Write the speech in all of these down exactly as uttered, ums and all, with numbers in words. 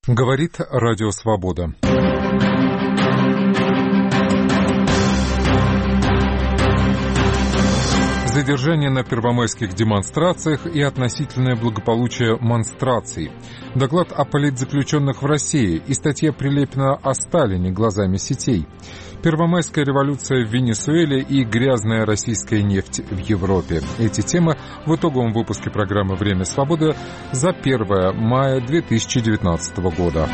Говорит Радио Свобода. Задержание на первомайских демонстрациях и относительное благополучие монстраций. Доклад о политзаключенных в России и статья Прилепина о Сталине глазами сетей. Первомайская революция в Венесуэле и грязная российская нефть в Европе. Эти темы в итоговом выпуске программы «Время свободы» за первое мая две тысячи девятнадцатого года.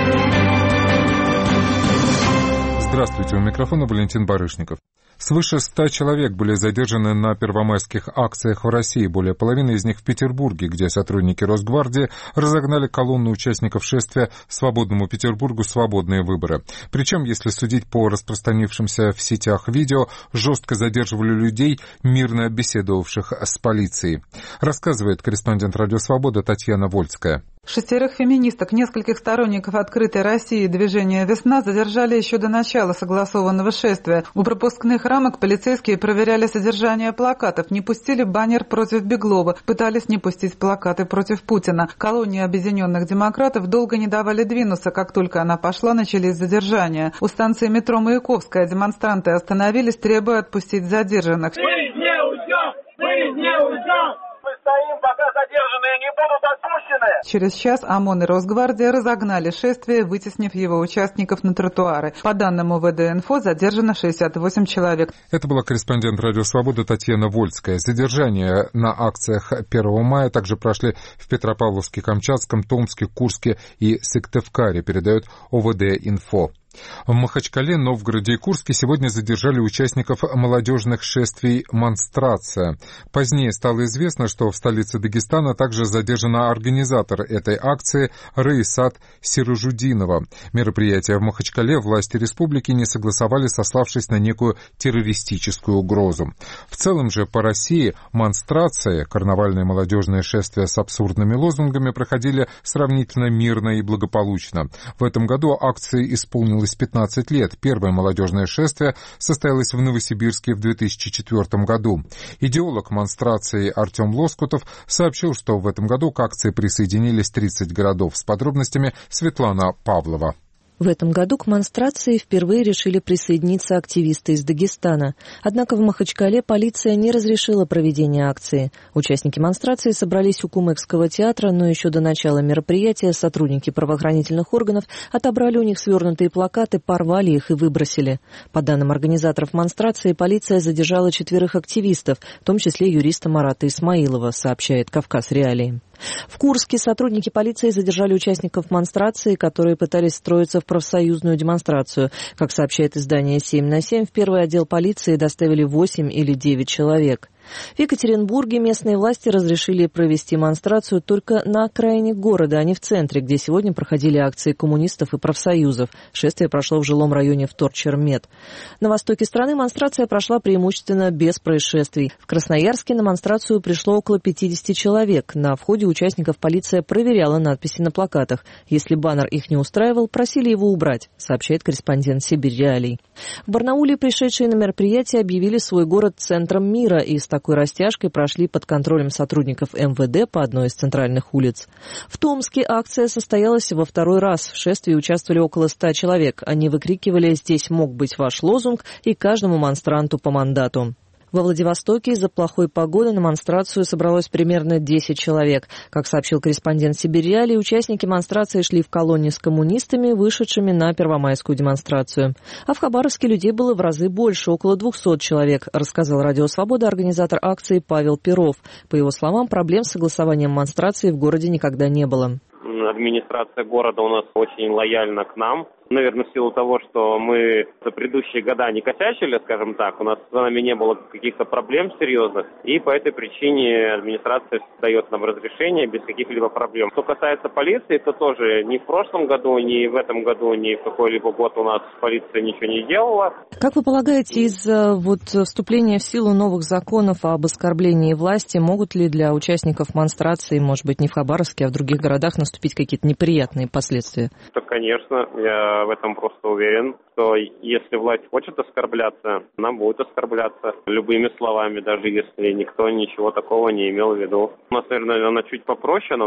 Здравствуйте, у микрофона Валентин Барышников. Свыше ста человек были задержаны на первомайских акциях в России, более половины из них в Петербурге, где сотрудники Росгвардии разогнали колонну участников шествия «Свободному Петербургу. Свободные выборы». Причем, если судить по распространившимся в сетях видео, жестко задерживали людей, мирно беседовавших с полицией. Рассказывает корреспондент Радио Свобода Татьяна Вольская. Шестерых феминисток, нескольких сторонников «Открытой России» и движения «Весна» задержали еще до начала согласованного шествия. У пропускных рамок полицейские проверяли содержание плакатов, не пустили баннер против Беглова, пытались не пустить плакаты против Путина. Колонне объединенных демократов долго не давали двинуться, как только она пошла, начались задержания. У станции метро Маяковская демонстранты остановились, требуя отпустить задержанных. Мы не уйдем! Мы не уйдем! Мы стоим, пока задержанные не будут отпущены. Через час ОМОН и Росгвардия разогнали шествие, вытеснив его участников на тротуары. По данным УВД-инфо, задержано шестьдесят восемь человек. Это была корреспондент Радио Свобода Татьяна Вольская. Задержания на акциях первого мая также прошли в Петропавловске, Камчатском, Томске, Курске и Сыктывкаре, передает ОВД-инфо. В Махачкале, Новгороде и Курске сегодня задержали участников молодежных шествий «Монстрация». Позднее стало известно, что в столице Дагестана также задержана организатор этой акции Раисат Сиражудинова. Мероприятие в Махачкале власти республики не согласовали, сославшись на некую террористическую угрозу. В целом же по России «Монстрации», карнавальные молодежные шествия с абсурдными лозунгами, проходили сравнительно мирно и благополучно. В этом году акции исполнилось пятнадцать лет. Первое молодежное шествие состоялось в Новосибирске в две тысячи четвёртом году. Идеолог монстрации Артем Лоскутов сообщил, что в этом году к акции присоединились тридцать городов. С подробностями Светлана Павлова. В этом году к монстрации впервые решили присоединиться активисты из Дагестана. Однако в Махачкале полиция не разрешила проведение акции. Участники монстрации собрались у Кумыкского театра, но еще до начала мероприятия сотрудники правоохранительных органов отобрали у них свернутые плакаты, порвали их и выбросили. По данным организаторов монстрации, полиция задержала четверых активистов, в том числе юриста Марата Исмаилова, сообщает «Кавказ Реалии». В Курске сотрудники полиции задержали участников монстрации, которые пытались встроиться в профсоюзную демонстрацию. Как сообщает издание семь на семь, в первый отдел полиции доставили восемь или девять человек. В Екатеринбурге местные власти разрешили провести монстрацию только на окраине города, а не в центре, где сегодня проходили акции коммунистов и профсоюзов. Шествие прошло в жилом районе Вторчермет. На востоке страны монстрация прошла преимущественно без происшествий. В Красноярске на монстрацию пришло около пятидесяти человек. На входе участников полиция проверяла надписи на плакатах. Если баннер их не устраивал, просили его убрать, сообщает корреспондент Сибирь Реалий. В Барнауле пришедшие на мероприятие объявили свой город центром мира и с такой растяжкой прошли под контролем сотрудников эм вэ дэ по одной из центральных улиц. В Томске акция состоялась во второй раз. В шествии участвовали около ста человек. Они выкрикивали «Здесь мог быть ваш лозунг» и каждому монстранту по мандату. Во Владивостоке из-за плохой погоды на монстрацию собралось примерно десять человек. Как сообщил корреспондент Сибирь Реалии, участники монстрации шли в колонне с коммунистами, вышедшими на первомайскую демонстрацию. А в Хабаровске людей было в разы больше, около двухсот человек, рассказал Радио Свобода организатор акции Павел Перов. По его словам, проблем с согласованием монстрации в городе никогда не было. Администрация города у нас очень лояльна к нам. Наверное, в силу того, что мы за предыдущие года не косячили, скажем так, у нас с нами не было каких-то проблем серьезных, и по этой причине администрация дает нам разрешение без каких-либо проблем. Что касается полиции, то тоже ни в прошлом году, ни в этом году, ни в какой-либо год у нас полиция ничего не делала. Как вы полагаете, из-за вот вступления в силу новых законов об оскорблении власти могут ли для участников монстрации, может быть, не в Хабаровске, а в других городах наступить какие-то неприятные последствия? Да, конечно, я в этом просто уверен, что если власть хочет оскорбляться, она будет оскорбляться любыми словами, даже если никто ничего такого не имел в виду. У нас, наверное, она чуть попроще, она у нас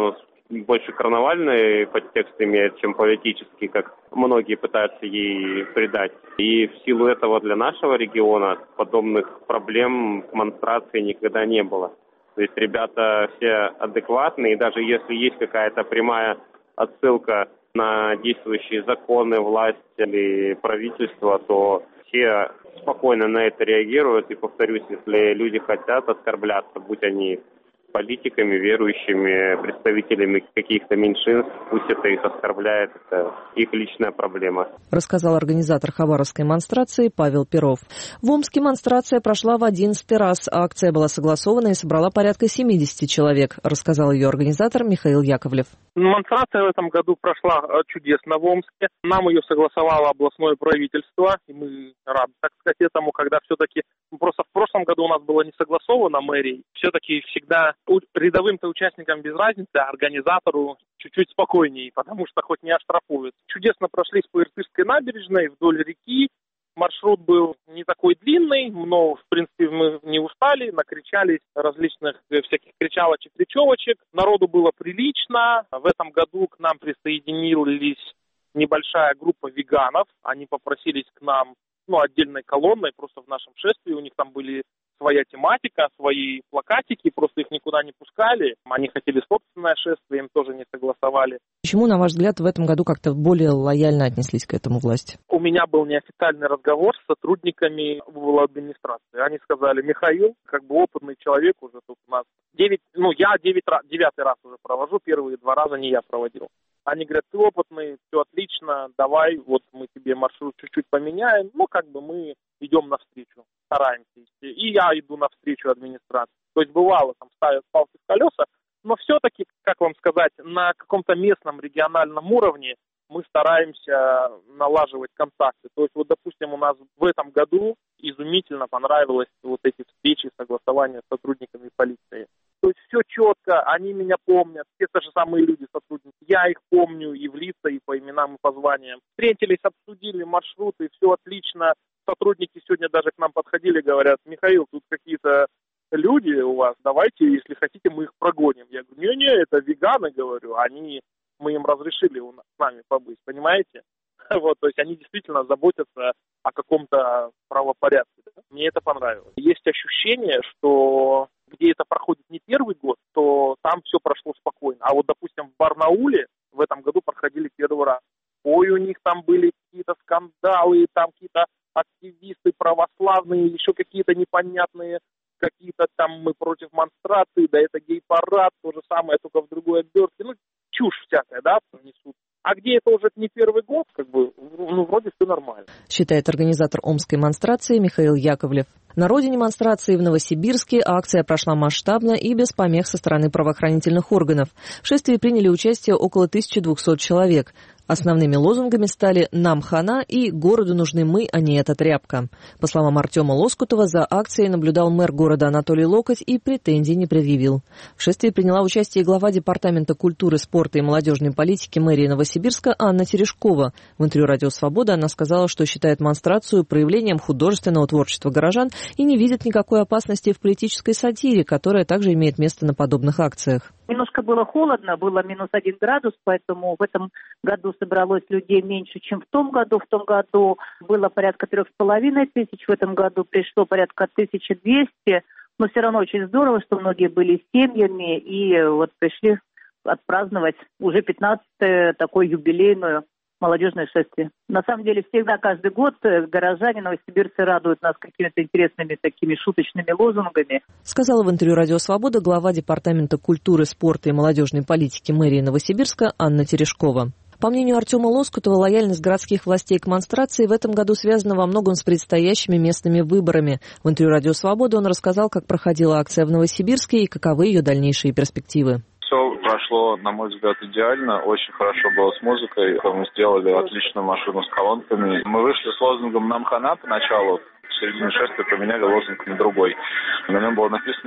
больше карнавальный подтекст имеет, чем политический, как многие пытаются ей придать. И в силу этого для нашего региона подобных проблем демонстрации никогда не было. То есть ребята все адекватные, и даже если есть какая-то прямая отсылка на действующие законы, власть или правительство, то все спокойно на это реагируют. И, повторюсь, если люди хотят оскорбляться, будь они политиками, верующими, представителями каких-то меньшинств, пусть это их оскорбляет, это их личная проблема. Рассказал организатор хабаровской монстрации Павел Перов. В Омске монстрация прошла в одиннадцатый раз. Акция была согласована и собрала порядка семьдесят человек, рассказал ее организатор Михаил Яковлев. Монстрация в этом году прошла чудесно в Омске. Нам ее согласовало областное правительство, и мы рады, так сказать, этому, когда все-таки просто в прошлом году у нас было не согласовано мэрией. Все-таки всегда рядовым-то участникам без разницы, а организатору чуть-чуть спокойнее, потому что хоть не оштрафуют. Чудесно прошлись по Иртышской набережной вдоль реки. Маршрут был не такой длинный, но, в принципе, мы не устали, накричались различных всяких кричалочек, кричевочек. Народу было прилично. В этом году к нам присоединились небольшая группа веганов. Они попросились к нам, ну, отдельной колонной, просто в нашем шествии. У них там были своя тематика, свои плакатики, просто их никуда не пускали. Они хотели собственное шествие, им тоже не согласовали. Почему, на ваш взгляд, в этом году как-то более лояльно отнеслись к этому власти? У меня был неофициальный разговор с сотрудниками в администрации. Они сказали: Михаил, как бы опытный человек уже тут у нас. Девять, ну, я девять, девятый раз уже провожу, первые два раза не я проводил. Они говорят: ты опытный, все отлично, давай, вот мы тебе маршрут чуть-чуть поменяем. Ну, как бы мы идем навстречу, стараемся. И я иду навстречу администрации. То есть бывало, там ставят палки в колеса, но все-таки, как вам сказать, на каком-то местном, региональном уровне мы стараемся налаживать контакты. То есть, вот, допустим, у нас в этом году изумительно понравилось вот эти встречи, согласования с сотрудниками полиции. То есть все четко, они меня помнят, все те же самые люди, сотрудники. Я их помню и в лица, и по именам, и по званиям. Встретились, обсудили маршруты, все отлично. Сотрудники сегодня даже к нам подходили, говорят: Михаил, тут какие-то люди у вас, давайте, если хотите, мы их прогоним. Я говорю: не-не, это веганы, говорю, они, мы им разрешили у нас, с нами побыть, понимаете? Вот, то есть они действительно заботятся о каком-то правопорядке. Да? Мне это понравилось. Есть ощущение, что где это проходит не первый год, то там все прошло спокойно. А вот, допустим, в Барнауле в этом году проходили первый раз. Ой, у них там были какие-то скандалы, там какие-то активисты православные, еще какие-то непонятные, какие-то там мы против монстрации, да это гей-парад, то же самое, только в другой обертке. Ну, чушь всякая, да, несут. А где это уже не первый год, как бы, ну, вроде все нормально. Считает организатор омской монстрации Михаил Яковлев. На родине монстрации в Новосибирске акция прошла масштабно и без помех со стороны правоохранительных органов. В шествии приняли участие около тысячи двухсот человек. Основными лозунгами стали «Нам хана» и «Городу нужны мы, а не эта тряпка». По словам Артема Лоскутова, за акцией наблюдал мэр города Анатолий Локоть и претензий не предъявил. В шествии приняла участие глава Департамента культуры, спорта и молодежной политики мэрии Новосибирска Анна Терешкова. В интервью «Радио Свобода» она сказала, что считает монстрацию проявлением художественного творчества горожан и не видит никакой опасности в политической сатире, которая также имеет место на подобных акциях. Немножко было холодно, было минус один градус, поэтому в этом году собралось людей меньше, чем в том году. В том году было порядка трех с половиной тысяч, в этом году пришло порядка тысяча двести. Но все равно очень здорово, что многие были с семьями и вот пришли отпраздновать уже пятнадцатую такую юбилейную молодежное шествие. На самом деле всегда, каждый год горожане, новосибирцы радуют нас какими-то интересными такими шуточными лозунгами. Сказала в интервью «Радио Свобода» глава Департамента культуры, спорта и молодежной политики мэрии Новосибирска Анна Терешкова. По мнению Артема Лоскутова, лояльность городских властей к монстрации в этом году связана во многом с предстоящими местными выборами. В интервью «Радио Свобода» он рассказал, как проходила акция в Новосибирске и каковы ее дальнейшие перспективы. Все прошло, на мой взгляд, идеально. Очень хорошо было с музыкой. Мы сделали отличную машину с колонками. Мы вышли с лозунгом «Нам хана» поначалу. В середине шествия поменяли лозунг на другой. На нем было написано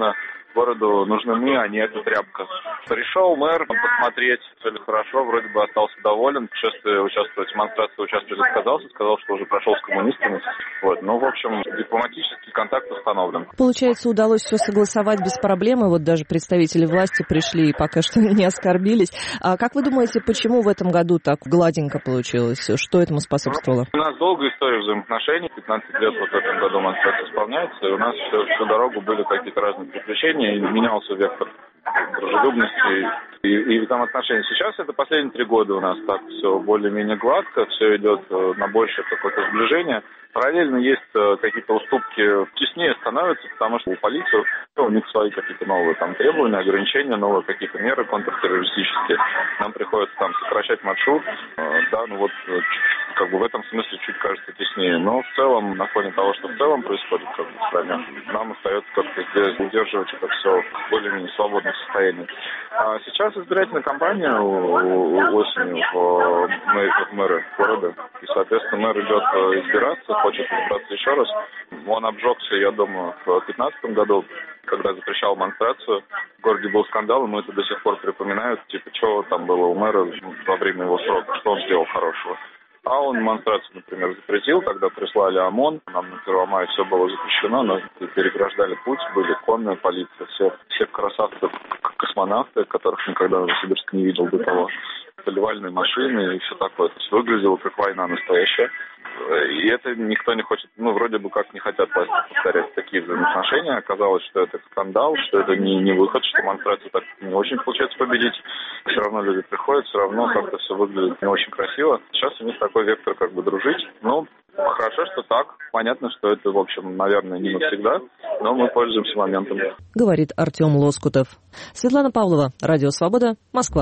Городу нужны мы, а не эта тряпка. Пришел мэр посмотреть, все ли хорошо, вроде бы остался доволен. В шествии участвовать, в демонстрации участвовать отказался, сказал, что уже прошел с коммунистами. Вот. Ну, в общем, дипломатический контакт установлен. Получается, удалось все согласовать без проблем, и вот даже представители власти пришли и пока что не оскорбились. А как вы думаете, почему в этом году так гладенько получилось? Что этому способствовало? У нас долгая история взаимоотношений. пятнадцать лет вот в этом году демонстрация исполняется, и у нас всю, всю дорогу были какие-то разные приключения, и менялся вектор дружелюбности и, и там отношения. Сейчас это последние три года у нас так все более-менее гладко, все идет на большее какое-то сближение. Параллельно есть какие-то уступки, теснее становятся, потому что у полиции у них свои какие-то новые там требования, ограничения, новые какие-то меры контртеррористические. Нам приходится там сокращать маршрут, да, ну вот как бы в этом смысле чуть кажется теснее. Но в целом, на фоне того, что в целом происходит как бы, в стране, нам остается как-то здесь удерживать это все в более-менее свободном состоянии. А сейчас избирательная кампания осенью в мэры города. И, соответственно, мэр идет избираться, хочет избраться еще раз. Он обжегся, я думаю, в две тысячи пятнадцатом году, когда запрещал демонстрацию. В городе был скандал, и мы это до сих пор припоминают. Типа, что там было у мэра во время его срока, что он сделал хорошего. А он демонстрацию, например, запретил, когда прислали ОМОН. Нам на первого мая все было запрещено, но переграждали путь, были конная полиция, все, все красавцы, космонавты, которых никогда в Новосибирске не видел до того. Поливальные машины и все такое. То есть выглядело как война настоящая. И это никто не хочет, ну, вроде бы как не хотят власти повторять такие взаимоотношения. Оказалось, что это скандал, что это не, не выход, что демонстрацию так не очень получается победить. Все равно люди приходят, все равно как-то все выглядит не очень красиво. Сейчас у них такой вектор как бы дружить. Ну, хорошо, что так. Понятно, что это, в общем, наверное, не навсегда, но мы пользуемся моментом. Говорит Артем Лоскутов. Светлана Павлова, Радио Свобода, Москва.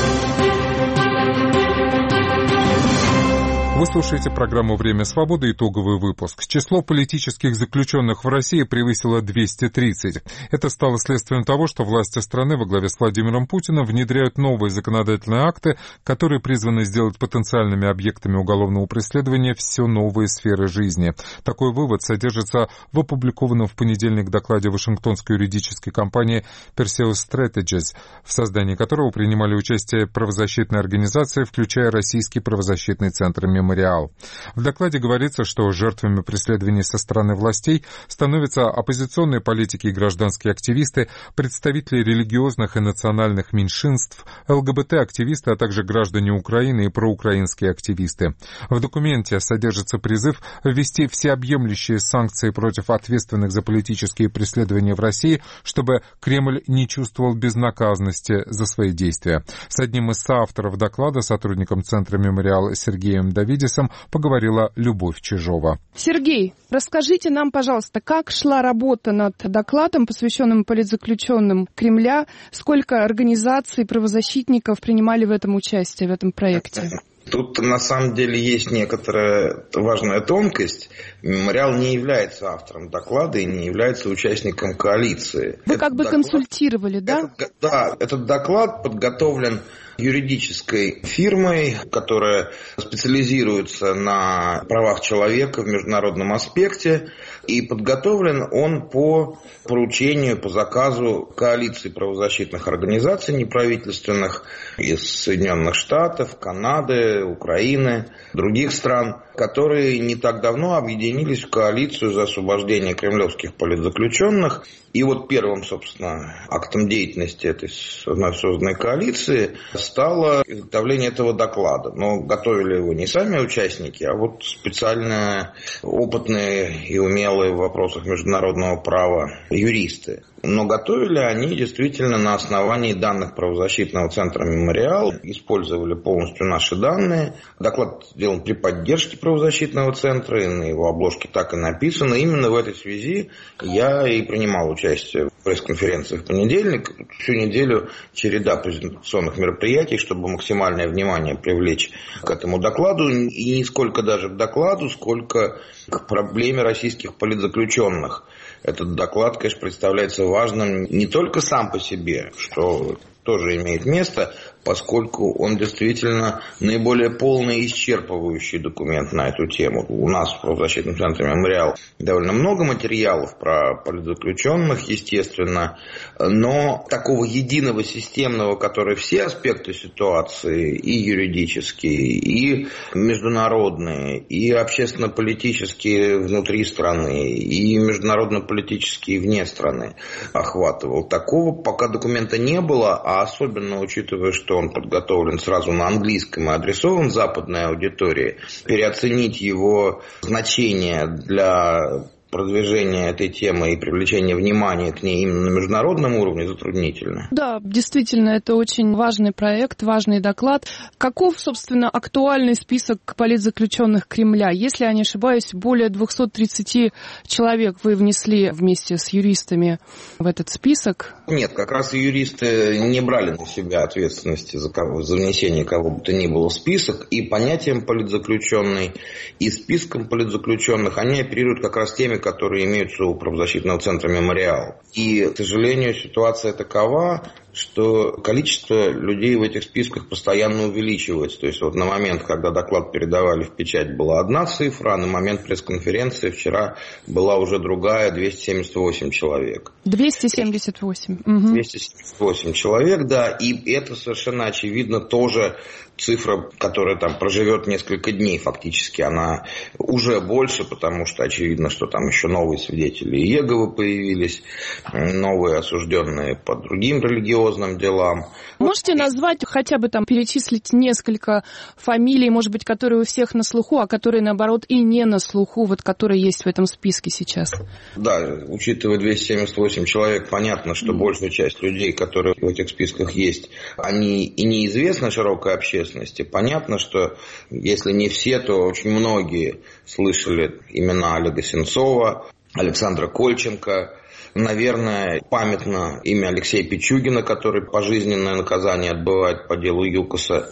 Вы слушаете программу «Время свободы», итоговый выпуск. Число политических заключенных в России превысило двести тридцать. Это стало следствием того, что власти страны во главе с Владимиром Путиным внедряют новые законодательные акты, которые призваны сделать потенциальными объектами уголовного преследования все новые сферы жизни. Такой вывод содержится в опубликованном в понедельник докладе Вашингтонской юридической компании Perseus Strategies, в создании которого принимали участие правозащитные организации, включая Российский правозащитный центр «Мемориал». В докладе говорится, что жертвами преследований со стороны властей становятся оппозиционные политики и гражданские активисты, представители религиозных и национальных меньшинств, ЛГБТ-активисты, а также граждане Украины и проукраинские активисты. В документе содержится призыв ввести всеобъемлющие санкции против ответственных за политические преследования в России, чтобы Кремль не чувствовал безнаказанности за свои действия. С одним из соавторов доклада, сотрудником Центра «Мемориал» Сергеем Давидисом, поговорила Любовь Чижова. Сергей, расскажите нам, пожалуйста, как шла работа над докладом, посвященным политзаключенным Кремля? Сколько организаций, правозащитников принимали в этом участие, в этом проекте? Тут на самом деле есть некоторая важная тонкость. Мемориал не является автором доклада и не является участником коалиции. Вы как бы доклад, консультировали, да? Этот, да, этот доклад подготовлен юридической фирмой, которая специализируется на правах человека в международном аспекте. И подготовлен он по поручению, по заказу коалиции правозащитных организаций неправительственных из Соединенных Штатов, Канады, Украины, других стран, которые не так давно объединились в коалицию за освобождение кремлевских политзаключенных. И вот первым, собственно, актом деятельности этой вновь созданной коалиции стало изготовление этого доклада. Но готовили его не сами участники, а вот специально опытные и умелые в вопросах международного права юристы. Но готовили они действительно на основании данных правозащитного центра «Мемориал», использовали полностью наши данные. Доклад сделан при поддержке правозащитного центра, и на его обложке так и написано. Именно в этой связи я и принимал участие в пресс-конференции в понедельник. Всю неделю череда презентационных мероприятий, чтобы максимальное внимание привлечь к этому докладу. И не сколько даже к докладу, сколько к проблеме российских политзаключенных. Этот доклад, конечно, представляется важным не только сам по себе, что тоже имеет место, поскольку он действительно наиболее полный и исчерпывающий документ на эту тему. У нас в правозащитном центре «Мемориал» довольно много материалов про политзаключенных, естественно, но такого единого, системного, который все аспекты ситуации, и юридические, и международные, и общественно-политические внутри страны, и международно-политические вне страны охватывал. Такого пока документа не было, а особенно учитывая, что он подготовлен сразу на английском и адресован западной аудитории, переоценить его значение для продвижение этой темы и привлечение внимания к ней именно на международном уровне затруднительно. Да, действительно, это очень важный проект, важный доклад. Каков, собственно, актуальный список политзаключенных Кремля? Если я не ошибаюсь, более двести тридцать человек вы внесли вместе с юристами в этот список. Нет, как раз и юристы не брали на себя ответственности за, кого, за внесение кого бы то ни было в список. И понятием политзаключенный, и списком политзаключенных они оперируют как раз теми, которые имеются у правозащитного центра «Мемориал». И, к сожалению, ситуация такова, что количество людей в этих списках постоянно увеличивается. То есть вот на момент, когда доклад передавали в печать, была одна цифра, а на момент пресс-конференции вчера была уже другая, двести семьдесят восемь человек. двести семьдесят восемь. двести семьдесят восемь человек, да, и это совершенно очевидно тоже цифра, которая там проживет несколько дней фактически, она уже больше, потому что очевидно, что там еще новые свидетели Иеговы появились, новые осужденные по другим религиозным делам. Можете назвать, хотя бы там перечислить несколько фамилий, может быть, которые у всех на слуху, а которые, наоборот, и не на слуху, вот которые есть в этом списке сейчас? Да, учитывая двести семьдесят восемь человек, понятно, что большая часть людей, которые в этих списках есть, они и неизвестны широкой общественности. Понятно, что если не все, то очень многие слышали имена Олега Сенцова, Александра Кольченко. Наверное, памятно имя Алексея Пичугина, который пожизненное наказание отбывает по делу ЮКОСа.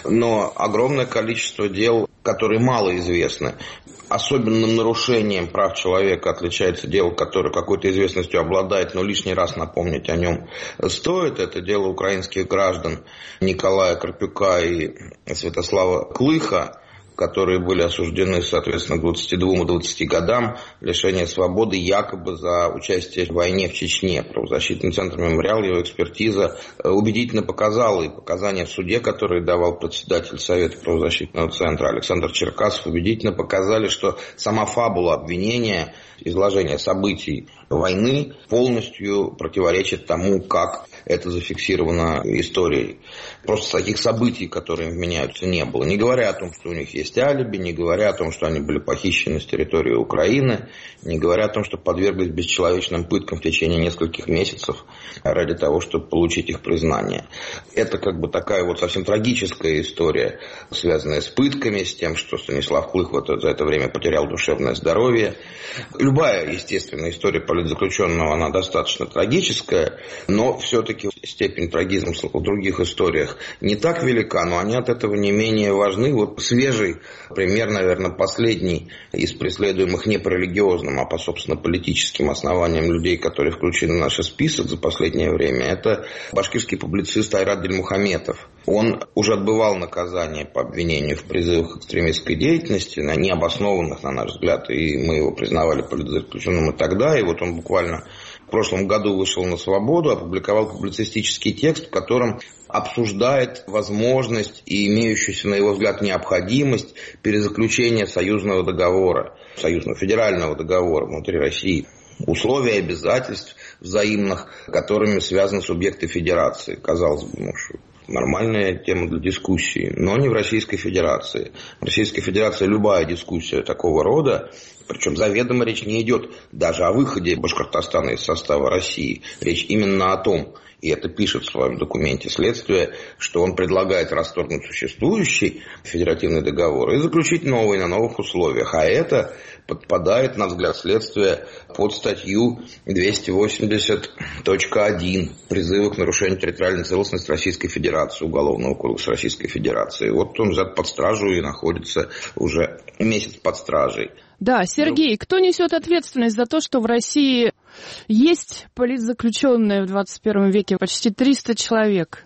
Но огромное количество дел, которые мало известны. Особенным нарушением прав человека отличается дело, которое какой-то известностью обладает, но лишний раз напомнить о нем стоит. Это дело украинских граждан Николая Карпюка и Святослава Клыха, которые были осуждены, соответственно, к двадцати двум и двадцати годам лишения свободы якобы за участие в войне в Чечне. Правозащитный центр «Мемориал», его экспертиза убедительно показала, и показания в суде, которые давал председатель Совета правозащитного центра Александр Черкасов, убедительно показали, что сама фабула обвинения, изложение событий войны полностью противоречит тому, как это зафиксировано историей. Просто таких событий, которые им вменяются, не было. Не говоря о том, что у них есть алиби, не говоря о том, что они были похищены с территории Украины, не говоря о том, что подверглись бесчеловечным пыткам в течение нескольких месяцев ради того, чтобы получить их признание. Это как бы такая вот совсем трагическая история, связанная с пытками, с тем, что Станислав Клых вот за это время потерял душевное здоровье. Любая, естественно, история политзаключенного, она достаточно трагическая, но все-таки степень трагизма в других историях не так велика, но они от этого не менее важны. Вот свежий пример, наверное, последний из преследуемых не по религиозным, а по, собственно, политическим основаниям людей, которые включены в наш список за последнее время, это башкирский публицист Айрат Дильмухаметов. Он уже отбывал наказание по обвинению в призывах к экстремистской деятельности, на необоснованных, на наш взгляд, и мы его признавали политзаключенным и тогда, и вот он буквально в прошлом году вышел на свободу, опубликовал публицистический текст, в котором обсуждает возможность и имеющуюся, на его взгляд, необходимость перезаключения союзного договора, союзного федерального договора внутри России. Условия обязательств взаимных, которыми связаны субъекты федерации. Казалось бы, ну, нормальная тема для дискуссии, но не в Российской Федерации. В Российской Федерации любая дискуссия такого рода, причем заведомо речь не идет даже о выходе Башкортостана из состава России. Речь именно о том, и это пишет в своем документе следствие, что он предлагает расторгнуть существующий федеративный договор и заключить новый на новых условиях. А это подпадает, на взгляд следствия, под статью двести восемьдесят точка один призывы к нарушению территориальной целостности Российской Федерации, Уголовного кодекса Российской Федерации. Вот он взят под стражу и находится уже месяц под стражей. Да, Сергей, кто несет ответственность за то, что в России есть политзаключенные в двадцать первом веке почти триста человек?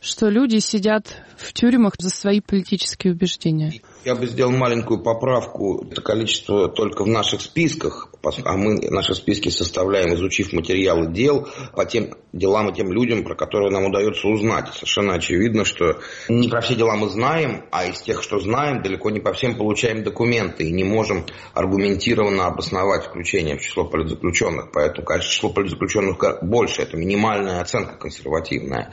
что люди сидят в тюрьмах за свои политические убеждения? Я бы сделал маленькую поправку. Это количество только в наших списках, а мы наши списки составляем, изучив материалы дел по тем делам и тем людям, про которые нам удается узнать. Совершенно очевидно, что не про все дела мы знаем, а из тех, что знаем, далеко не по всем получаем документы и не можем аргументированно обосновать включение в число политзаключенных. Поэтому, конечно, число политзаключенных больше. Это минимальная оценка консервативная.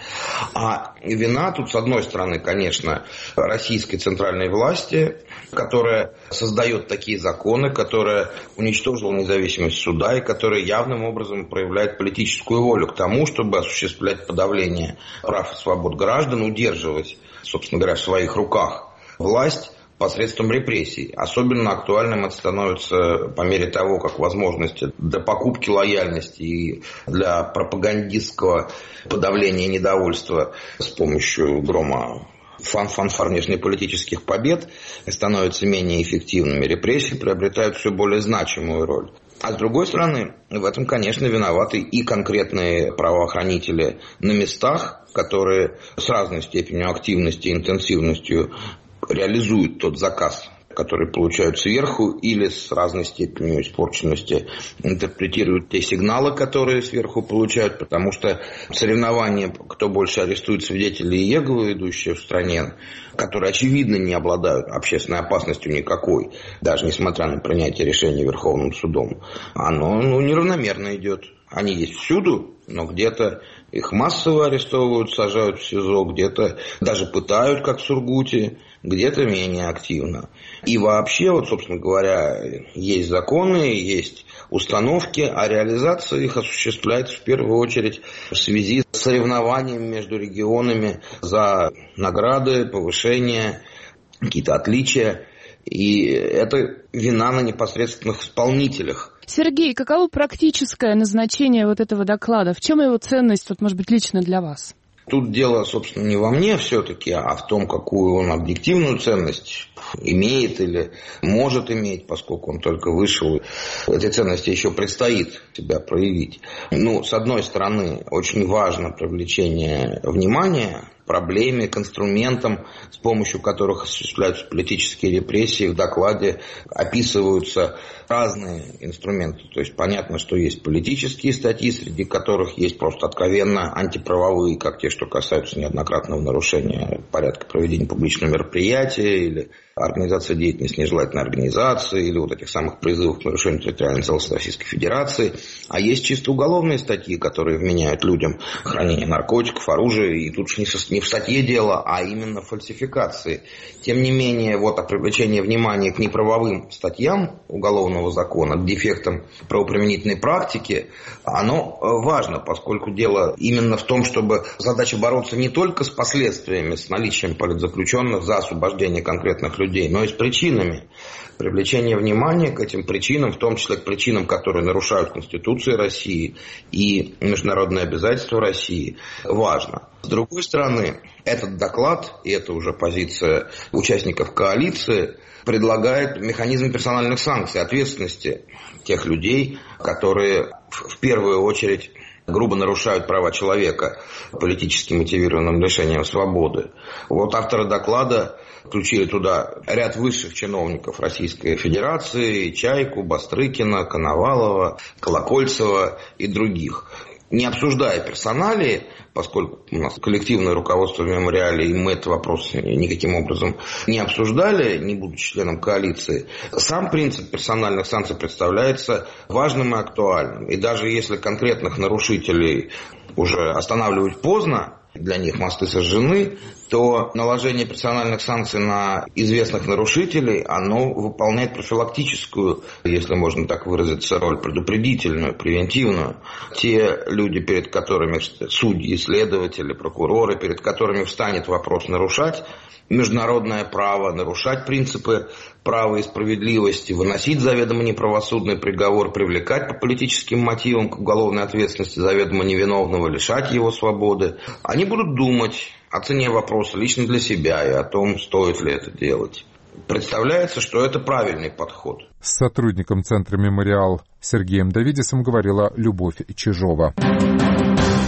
А вина тут, с одной стороны, конечно, российской центральной власти, которая создает такие законы, которая уничтожила независимость суда и которая явным образом проявляет политическую волю к тому, чтобы осуществлять подавление прав и свобод граждан, удерживать, собственно говоря, в своих руках власть посредством репрессий. Особенно актуальным это становится по мере того, как возможности для покупки лояльности и для пропагандистского подавления недовольства с помощью грома фан-фанфар внешнеполитических побед становятся менее эффективными, репрессии приобретают все более значимую роль. А с другой стороны, в этом, конечно, виноваты и конкретные правоохранители на местах, которые с разной степенью активности и интенсивностью реализуют тот заказ, которые получают сверху, или с разной степенью испорченности интерпретируют те сигналы, которые сверху получают, потому что соревнования, кто больше арестует свидетелей и Иеговы, идущие в стране, которые очевидно не обладают общественной опасностью никакой, даже несмотря на принятие решений Верховным судом, оно ну, неравномерно идет. Они есть всюду, но где-то их массово арестовывают, сажают в СИЗО, где-то даже пытают, как в Сургуте, где-то менее активно. И вообще, вот, собственно говоря, есть законы, есть установки, а реализация их осуществляется в первую очередь в связи с соревнованием между регионами за награды, повышения, какие-то отличия. И это вина на непосредственных исполнителях. Сергей, каково практическое назначение вот этого доклада? В чем его ценность, вот, может быть, лично для вас? Тут дело, собственно, не во мне все-таки, а в том, какую он объективную ценность имеет или может иметь, поскольку он только вышел. Этой ценности еще предстоит себя проявить. Ну, с одной стороны, очень важно привлечение внимания к проблеме, к инструментам, с помощью которых осуществляются политические репрессии. В докладе описываются разные инструменты. То есть понятно, что есть политические статьи, среди которых есть просто откровенно антиправовые, как те, что касаются неоднократного нарушения порядка проведения публичного мероприятия или организации деятельности нежелательной организации, или вот этих самых призывов к нарушению территориальной целостности Российской Федерации. А есть чисто уголовные статьи, которые вменяют людям хранение наркотиков, оружия, и тут же не в статье дело, а именно в фальсификации. Тем не менее, вот о привлечении внимания к неправовым статьям уголовного закона, к дефектам правоприменительной практики, оно важно, поскольку дело именно в том, чтобы задача бороться не только с последствиями, с наличием политзаключенных за освобождение конкретных людей, но и с причинами. Привлечение внимания к этим причинам, в том числе к причинам, которые нарушают Конституцию России и международные обязательства России, важно. С другой стороны, этот доклад, и это уже позиция участников коалиции, предлагает механизм персональных санкций, ответственности тех людей, которые в первую очередь грубо нарушают права человека политически мотивированным лишением свободы. Вот авторы доклада включили туда ряд высших чиновников Российской Федерации: Чайку, Бастрыкина, Коновалова, Колокольцева и других. Не обсуждая персоналии, поскольку у нас коллективное руководство в мемориале, и мы этот вопрос никаким образом не обсуждали, не будучи членом коалиции, сам принцип персональных санкций представляется важным и актуальным. И даже если конкретных нарушителей уже останавливать поздно, для них мосты сожжены, то наложение персональных санкций на известных нарушителей, оно выполняет профилактическую, если можно так выразиться, роль, предупредительную, превентивную. Те люди, перед которыми судьи, следователи, прокуроры, перед которыми встанет вопрос нарушать международное право, нарушать принципы права и справедливости, выносить заведомо неправосудный приговор, привлекать по политическим мотивам к уголовной ответственности заведомо невиновного, лишать его свободы, они будут думать о цене вопроса лично для себя и о том, стоит ли это делать. Представляется, что это правильный подход. С сотрудником Центра «Мемориал» Сергеем Давидисом говорила Любовь Чижова.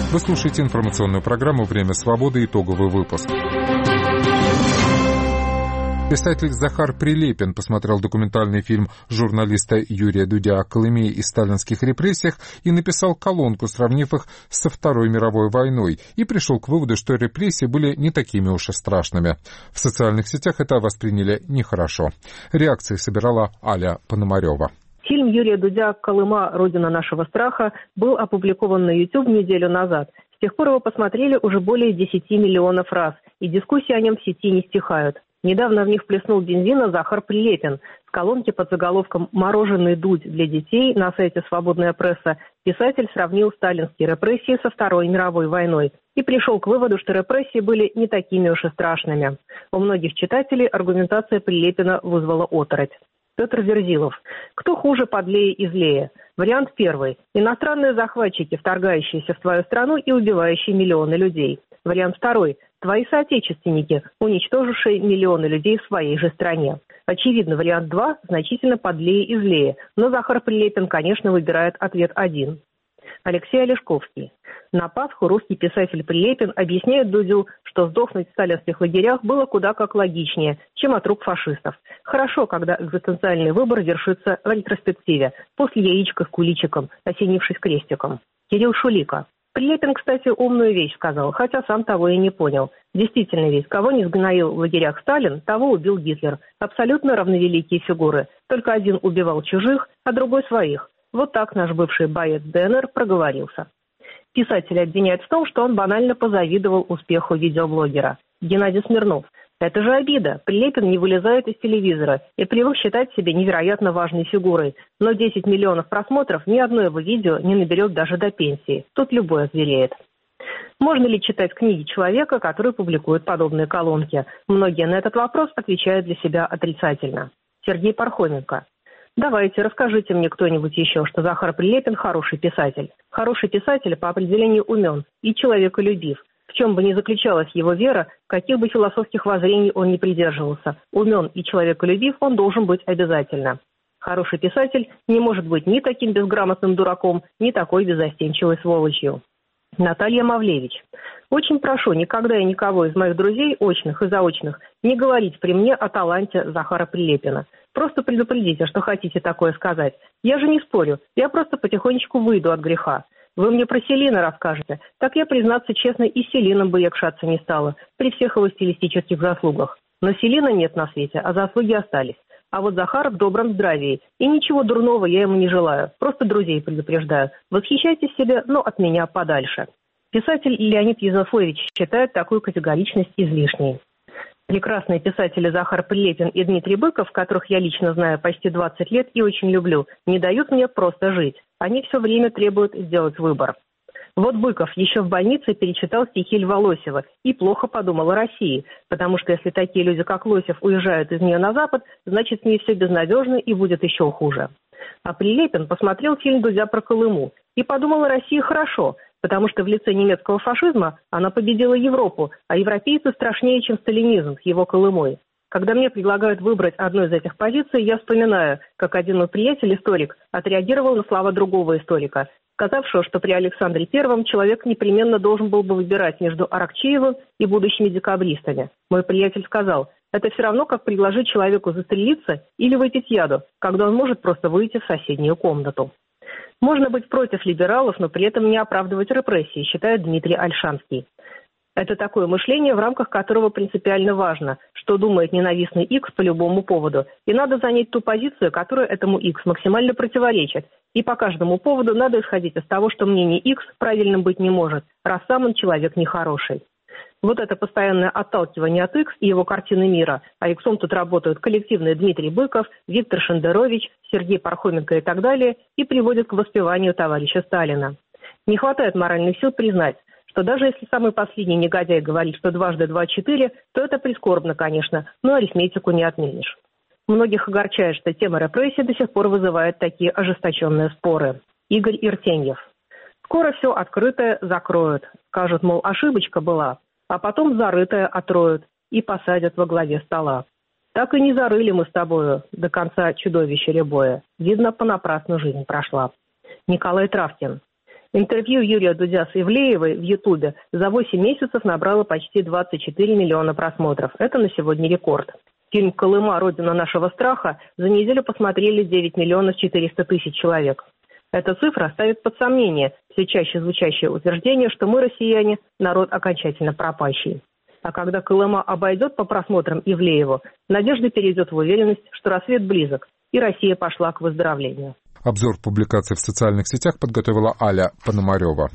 Вы слушаете информационную программу «Время свободы». Итоговый выпуск. Писатель Захар Прилепин посмотрел документальный фильм журналиста Юрия Дудя о Колыме и сталинских репрессиях и написал колонку, сравнив их со Второй мировой войной, и пришел к выводу, что репрессии были не такими уж и страшными. В социальных сетях это восприняли нехорошо. Реакции собирала Аля Пономарева. Фильм Юрия Дудя «Колыма. Родина нашего страха» был опубликован на YouTube неделю назад. С тех пор его посмотрели уже более десяти миллионов раз, и дискуссии о нем в сети не стихают. Недавно в них плеснул бензина Захар Прилепин. В колонке под заголовком «Мороженый Дудь для детей» на сайте «Свободная пресса» писатель сравнил сталинские репрессии со Второй мировой войной и пришел к выводу, что репрессии были не такими уж и страшными. У многих читателей аргументация Прилепина вызвала оторопь. Петр Верзилов. Кто хуже, подлее и злее? Вариант первый. Иностранные захватчики, вторгающиеся в твою страну и убивающие миллионы людей. Вариант второй. Твои соотечественники, уничтожившие миллионы людей в своей же стране. Очевидно, вариант два значительно подлее и злее, но Захар Прилепин, конечно, выбирает ответ один. Алексей Олешковский. На Пасху русский писатель Прилепин объясняет Дудю, что сдохнуть в сталинских лагерях было куда как логичнее, чем от рук фашистов. Хорошо, когда экзистенциальный выбор вершится в ретроспективе, после яичка с куличиком, осенившись крестиком. Кирилл Шулика. Прилепин, кстати, умную вещь сказал, хотя сам того и не понял. Действительно ведь, кого не сгноил в лагерях Сталин, того убил Гитлер. Абсолютно равновеликие фигуры. Только один убивал чужих, а другой своих. Вот так наш бывший боец ДНР проговорился. Писателя обвиняют в том, что он банально позавидовал успеху видеоблогера. Геннадий Смирнов. Это же обида. Прилепин не вылезает из телевизора и привык считать себя невероятно важной фигурой. Но десять миллионов просмотров ни одно его видео не наберет даже до пенсии. Тут любой озвереет. Можно ли читать книги человека, который публикует подобные колонки? Многие на этот вопрос отвечают для себя отрицательно. Сергей Пархоменко. Давайте, расскажите мне кто-нибудь еще, что Захар Прилепин хороший писатель. Хороший писатель по определению умен и человеколюбив. В чем бы ни заключалась его вера, каких бы философских воззрений он ни придерживался, умен и человеколюбив он должен быть обязательно. Хороший писатель не может быть ни таким безграмотным дураком, ни такой беззастенчивой сволочью. Наталья Мавлевич. Очень прошу никогда и никого из моих друзей, очных и заочных, не говорить при мне о таланте Захара Прилепина. Просто предупредите, что хотите такое сказать. Я же не спорю, я просто потихонечку выйду от греха. Вы мне про Селина расскажете, так я, признаться честно, и с Селином бы якшаться не стала, при всех его стилистических заслугах. Но Селина нет на свете, а заслуги остались. А вот Захар в добром здравии, и ничего дурного я ему не желаю, просто друзей предупреждаю. Восхищайтесь себе, но от меня подальше. Писатель Леонид Езофович считает такую категоричность излишней. Прекрасные писатели Захар Прилепин и Дмитрий Быков, которых я лично знаю почти двадцать лет и очень люблю, не дают мне просто жить. Они все время требуют сделать выбор. Вот Быков еще в больнице перечитал стихи Льва Лосева и плохо подумал о России, потому что если такие люди, как Лосев, уезжают из нее на Запад, значит, с ней все безнадежно и будет еще хуже. А Прилепин посмотрел фильм Дудя про Колыму и подумал о России хорошо, потому что в лице немецкого фашизма она победила Европу, а европейцы страшнее, чем сталинизм с его Колымой. Когда мне предлагают выбрать одну из этих позиций, я вспоминаю, как один мой приятель-историк отреагировал на слова другого историка, сказавшего, что при Александре Первом человек непременно должен был бы выбирать между Аракчеевым и будущими декабристами. Мой приятель сказал, это все равно, как предложить человеку застрелиться или выпить яду, когда он может просто выйти в соседнюю комнату. Можно быть против либералов, но при этом не оправдывать репрессии, считает Дмитрий Ольшанский. Это такое мышление, в рамках которого принципиально важно, что думает ненавистный Икс по любому поводу. И надо занять ту позицию, которая этому Икс максимально противоречит. И по каждому поводу надо исходить из того, что мнение Икс правильным быть не может, раз сам он человек нехороший. Вот это постоянное отталкивание от Икс и его картины мира, а Иксом тут работают коллективные Дмитрий Быков, Виктор Шендерович, Сергей Пархоменко и так далее, и приводит к воспеванию товарища Сталина. Не хватает моральных сил признать, что даже если самый последний негодяй говорит, что дважды два – четыре, то это прискорбно, конечно, но арифметику не отменишь. Многих огорчает, что тема репрессий до сих пор вызывает такие ожесточенные споры. Игорь Иртеньев. Скоро все открытое закроют. Скажут, мол, ошибочка была, а потом зарытое отроют и посадят во главе стола. Так и не зарыли мы с тобою до конца чудовища рябое. Видно, понапрасну жизнь прошла. Николай Травкин. Интервью Юрия Дудя с Ивлеевой в Ютубе за восемь месяцев набрало почти двадцать четыре миллиона просмотров. Это на сегодня рекорд. Фильм «Колыма. Родина нашего страха» за неделю посмотрели девять миллионов четыреста тысяч человек. Эта цифра ставит под сомнение все чаще звучащее утверждение, что мы, россияне, народ окончательно пропащий. А когда Колыма обойдет по просмотрам Ивлееву, надежда перейдет в уверенность, что рассвет близок, и Россия пошла к выздоровлению. Обзор публикаций в социальных сетях подготовила Аля Пономарева.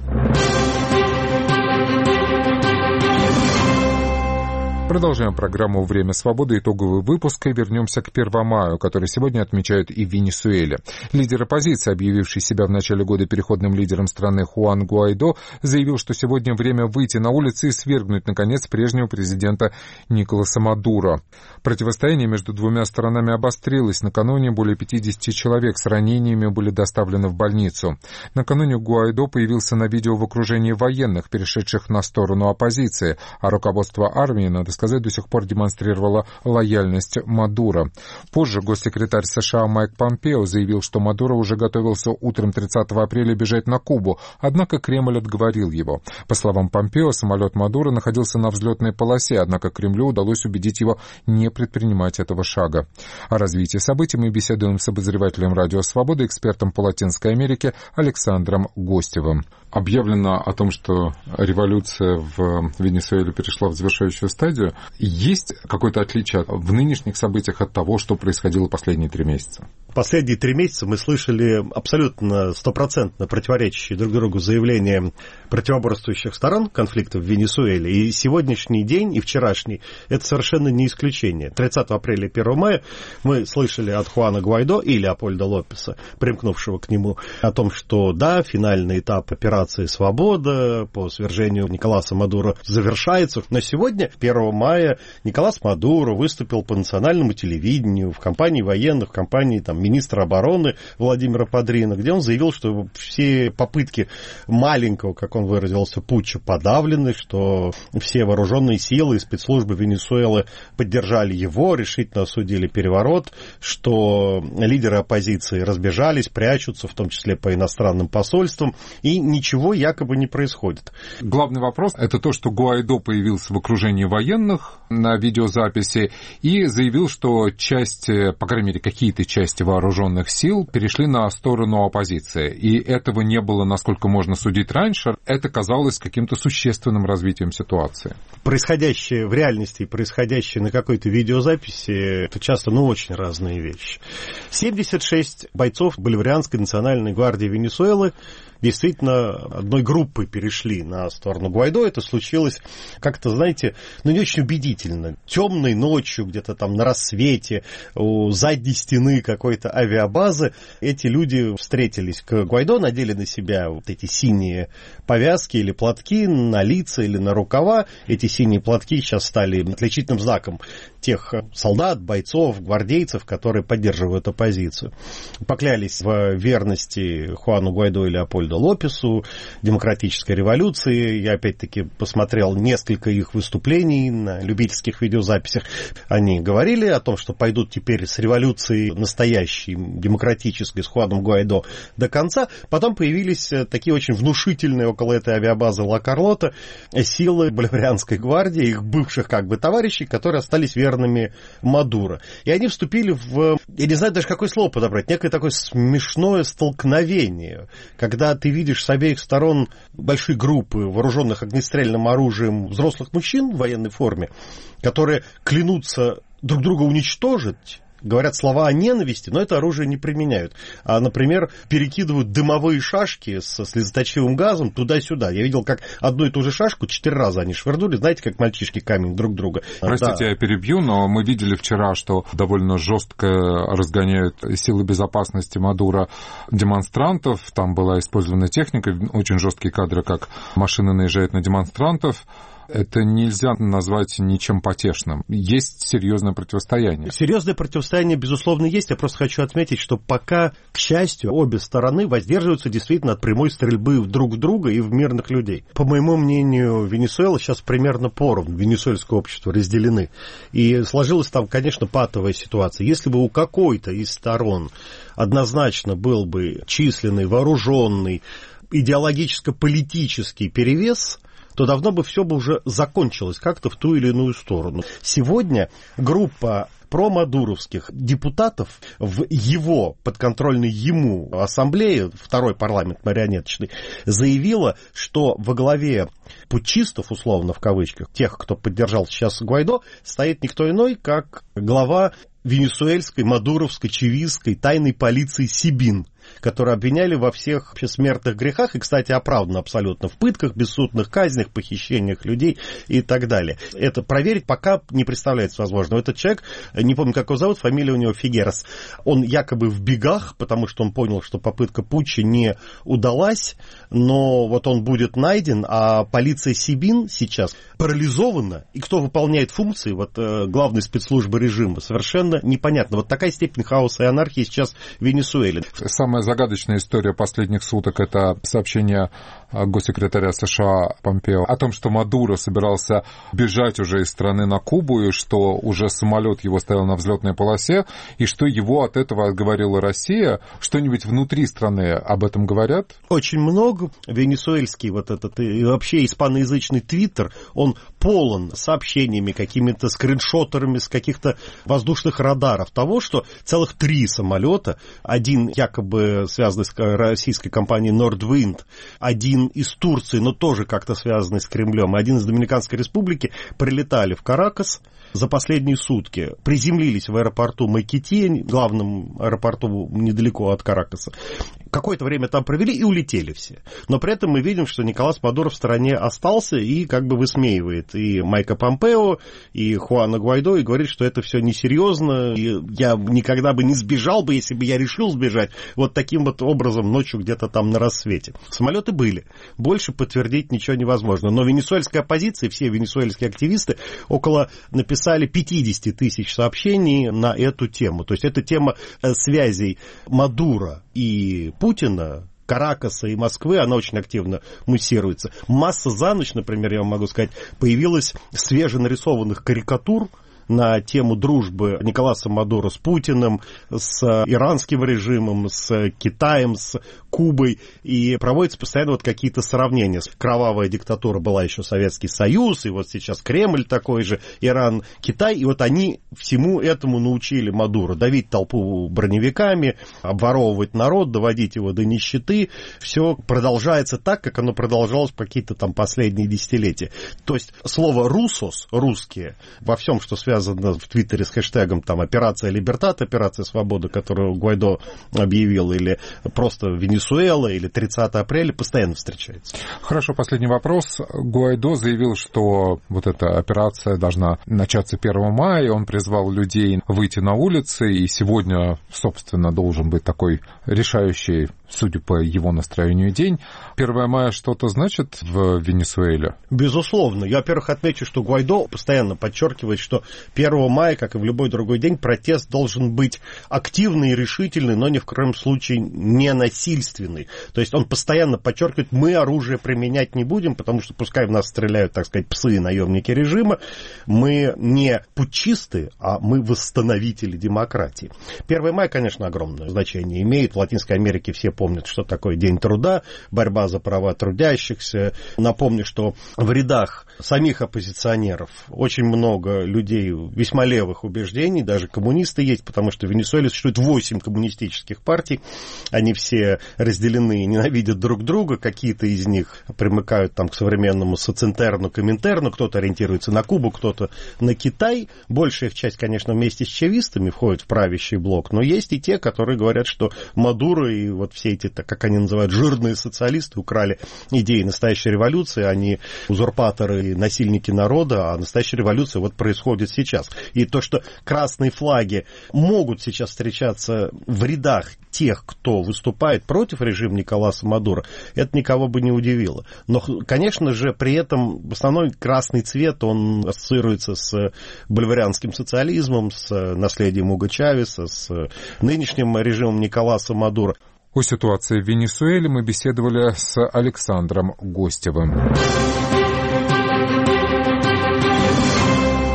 Продолжаем программу «Время свободы», итоговый выпуск, и вернемся к Первомаю, который сегодня отмечают и в Венесуэле. Лидер оппозиции, объявивший себя в начале года переходным лидером страны Хуан Гуайдо, заявил, что сегодня время выйти на улицы и свергнуть, наконец, прежнего президента Николаса Мадуро. Противостояние между двумя сторонами обострилось. Накануне более пятьдесят человек с ранениями были доставлены в больницу. Накануне Гуайдо появился на видео в окружении военных, перешедших на сторону оппозиции, а руководство армии, надо сказать, сказать, до сих пор демонстрировала лояльность Мадуро. Позже госсекретарь США Майк Помпео заявил, что Мадуро уже готовился утром тридцатого апреля бежать на Кубу, однако Кремль отговорил его. По словам Помпео, самолет Мадуро находился на взлетной полосе, однако Кремлю удалось убедить его не предпринимать этого шага. О развитии событий мы беседуем с обозревателем «Радио Свобода», экспертом по Латинской Америке Александром Гостевым. Объявлено о том, что революция в Венесуэле перешла в завершающую стадию. Есть какое-то отличие в нынешних событиях от того, что происходило последние три месяца? Последние три месяца мы слышали абсолютно стопроцентно противоречащие друг другу заявления противоборствующих сторон конфликта в Венесуэле. И сегодняшний день, и вчерашний, это совершенно не исключение. тридцатого апреля и первого мая мы слышали от Хуана Гуайдо и Леопольда Лопеса, примкнувшего к нему, о том, что да, финальный этап операции «Свобода» по свержению Николаса Мадуро завершается. Но сегодня, первого мая, Николас Мадуро выступил по национальному телевидению в компании военных, в компании там, министра обороны Владимира Падрина, где он заявил, что все попытки маленького, как он выразился, путча подавлены, что все вооруженные силы и спецслужбы Венесуэлы поддержали его, решительно осудили переворот, что лидеры оппозиции разбежались, прячутся, в том числе по иностранным посольствам, и ничего якобы не происходит. Главный вопрос – это то, что Гуайдо появился в окружении военных на видеозаписи и заявил, что части, по крайней мере, какие-то части вооруженных сил перешли на сторону оппозиции. И этого не было, насколько можно судить раньше. Это казалось каким-то существенным развитием ситуации. Происходящее в реальности и происходящее на какой-то видеозаписи – это часто, ну, очень разные вещи. семьдесят шесть бойцов Боливарианской национальной гвардии Венесуэлы действительно одной группой перешли на сторону Гуайдо. Это случилось как-то, знаете, ну не очень убедительно. Темной ночью, где-то там на рассвете, у задней стены какой-то авиабазы, эти люди встретились к Гуайдо, надели на себя вот эти синие повязки или платки на лица или на рукава. Эти синие платки сейчас стали отличительным знаком тех солдат, бойцов, гвардейцев, которые поддерживают оппозицию. Поклялись в верности Хуану Гуайдо и Леопольду Лопесу, демократической революции. Я опять-таки посмотрел несколько их выступлений на любительских видеозаписях. Они говорили о том, что пойдут теперь с революцией настоящей, демократической, с Хуаном Гуайдо до конца. Потом появились такие очень внушительные около этой авиабазы Ла-Карлота силы Боливарианской гвардии, их бывших как бы товарищей, которые остались верными Мадуро. И они вступили в, я не знаю даже какое слово подобрать, некое такое смешное столкновение, когда ты видишь с обеих сторон большие группы вооруженных огнестрельным оружием взрослых мужчин в военной форме, которые клянутся друг друга уничтожить, говорят слова о ненависти, но это оружие не применяют. А, например, перекидывают дымовые шашки со слезоточивым газом туда-сюда. Я видел, как одну и ту же шашку четыре раза они швырнули, знаете, как мальчишки камень друг друга. Простите, да. Я перебью, но мы видели вчера, что довольно жестко разгоняют силы безопасности Мадуро демонстрантов. Там была использована техника, очень жесткие кадры, как машины наезжают на демонстрантов. Это нельзя назвать ничем потешным. Есть серьезное противостояние. Серьезное противостояние, безусловно, есть. Я просто хочу отметить, что пока, к счастью, обе стороны воздерживаются действительно от прямой стрельбы друг в друга и в мирных людей. По моему мнению, Венесуэла сейчас примерно поровну. Венесуэльское общество разделены. И сложилась там, конечно, патовая ситуация. Если бы у какой-то из сторон однозначно был бы численный, вооруженный, идеологическо-политический перевес, то давно бы все бы уже закончилось как-то в ту или иную сторону. Сегодня группа промадуровских депутатов в его, подконтрольной ему ассамблее, второй парламент марионеточный, заявила, что во главе путчистов, условно в кавычках, тех, кто поддержал сейчас Гуайдо, стоит никто иной, как глава венесуэльской, мадуровской, чавистской тайной полиции Сибин, которые обвиняли во всех смертных грехах, и, кстати, оправдано абсолютно в пытках, бессудных казнях, похищениях людей и так далее. Это проверить пока не представляется возможным. Этот человек, не помню, как его зовут, фамилия у него Фигерас, он якобы в бегах, потому что он понял, что попытка путча не удалась, но вот он будет найден, а полиция Сибин сейчас парализована, и кто выполняет функции вот, главной спецслужбы режима, совершенно непонятно. Вот такая степень хаоса и анархии сейчас в Венесуэле. Самая загадочная история последних суток — это сообщение госсекретаря США Помпео о том, что Мадуро собирался бежать уже из страны на Кубу, и что уже самолет его стоял на взлетной полосе, и что его от этого отговорила Россия. Что-нибудь внутри страны об этом говорят? Очень много. Венесуэльский вот этот и вообще испаноязычный твиттер, он полон сообщениями, какими-то скриншотерами с каких-то воздушных радаров того, что целых три самолета, один якобы связанный с российской компанией Nordwind, один из Турции, но тоже как-то связанный с Кремлем, один из Доминиканской Республики, прилетали в Каракас за последние сутки, приземлились в аэропорту Майкити, главном аэропорту недалеко от Каракаса, какое-то время там провели и улетели все. Но при этом мы видим, что Николас Мадуро в стране остался и как бы высмеивает и Майка Помпео, и Хуана Гуайдо, и говорит, что это все несерьезно, и я никогда бы не сбежал бы, если бы я решил сбежать вот таким вот образом ночью где-то там на рассвете. Самолеты были. Больше подтвердить ничего невозможно. Но венесуэльская оппозиция, все венесуэльские активисты около написали пятьдесят тысяч сообщений на эту тему. То есть это тема связей Мадуро и Путина, Каракаса и Москвы, она очень активно муссируется. Масса за ночь, например, я вам могу сказать, появилась свеженарисованных карикатур на тему дружбы Николаса Мадуро с Путиным, с иранским режимом, с Китаем, с Кубой. И проводятся постоянно вот какие-то сравнения. Кровавая диктатура была еще Советский Союз, и вот сейчас Кремль такой же, Иран, Китай. И вот они всему этому научили Мадуро. Давить толпу броневиками, обворовывать народ, доводить его до нищеты. Все продолжается так, как оно продолжалось какие-то там последние десятилетия. То есть слово «русос», русские, во всем, что связано в Твиттере с хэштегом там «Операция Либертат», «Операция Свобода», которую Гуайдо объявил, или просто Венесуэла, или тридцатого апреля, постоянно встречается. Хорошо, последний вопрос. Гуайдо заявил, что вот эта операция должна начаться первого мая, и он призвал людей выйти на улицы, и сегодня, собственно, должен быть такой решающий, судя по его настроению, день. первого мая что-то значит в Венесуэле? Безусловно. Я, во-первых, отмечу, что Гуайдо постоянно подчеркивает, что первого мая, как и в любой другой день, протест должен быть активный и решительный, но ни в коем случае не насильственный. То есть он постоянно подчеркивает, мы оружие применять не будем, потому что пускай в нас стреляют, так сказать, псы и наемники режима, мы не путчисты, а мы восстановители демократии. первого мая, конечно, огромное значение имеет. В Латинской Америке все помнят, что такое День труда, борьба за права трудящихся. Напомню, что в рядах самих оппозиционеров очень много людей весьма левых убеждений, даже коммунисты есть, потому что в Венесуэле существует восемь коммунистических партий, они все разделены и ненавидят друг друга, какие-то из них примыкают там к современному социнтерну, коминтерну, кто-то ориентируется на Кубу, кто-то на Китай, большая их часть, конечно, вместе с чавистами входит в правящий блок, но есть и те, которые говорят, что Мадуро и вот все эти, так как они называют, жирные социалисты украли идеи настоящей революции, они узурпаторы и насильники народа, а настоящая революция вот происходит сейчас. И то, что красные флаги могут сейчас встречаться в рядах тех, кто выступает против режима Николаса Мадуро, это никого бы не удивило. Но, конечно же, при этом основной красный цвет, он ассоциируется с боливарианским социализмом, с наследием Уго Чавеса, с нынешним режимом Николаса Мадуро. О ситуации в Венесуэле мы беседовали с Александром Гостевым.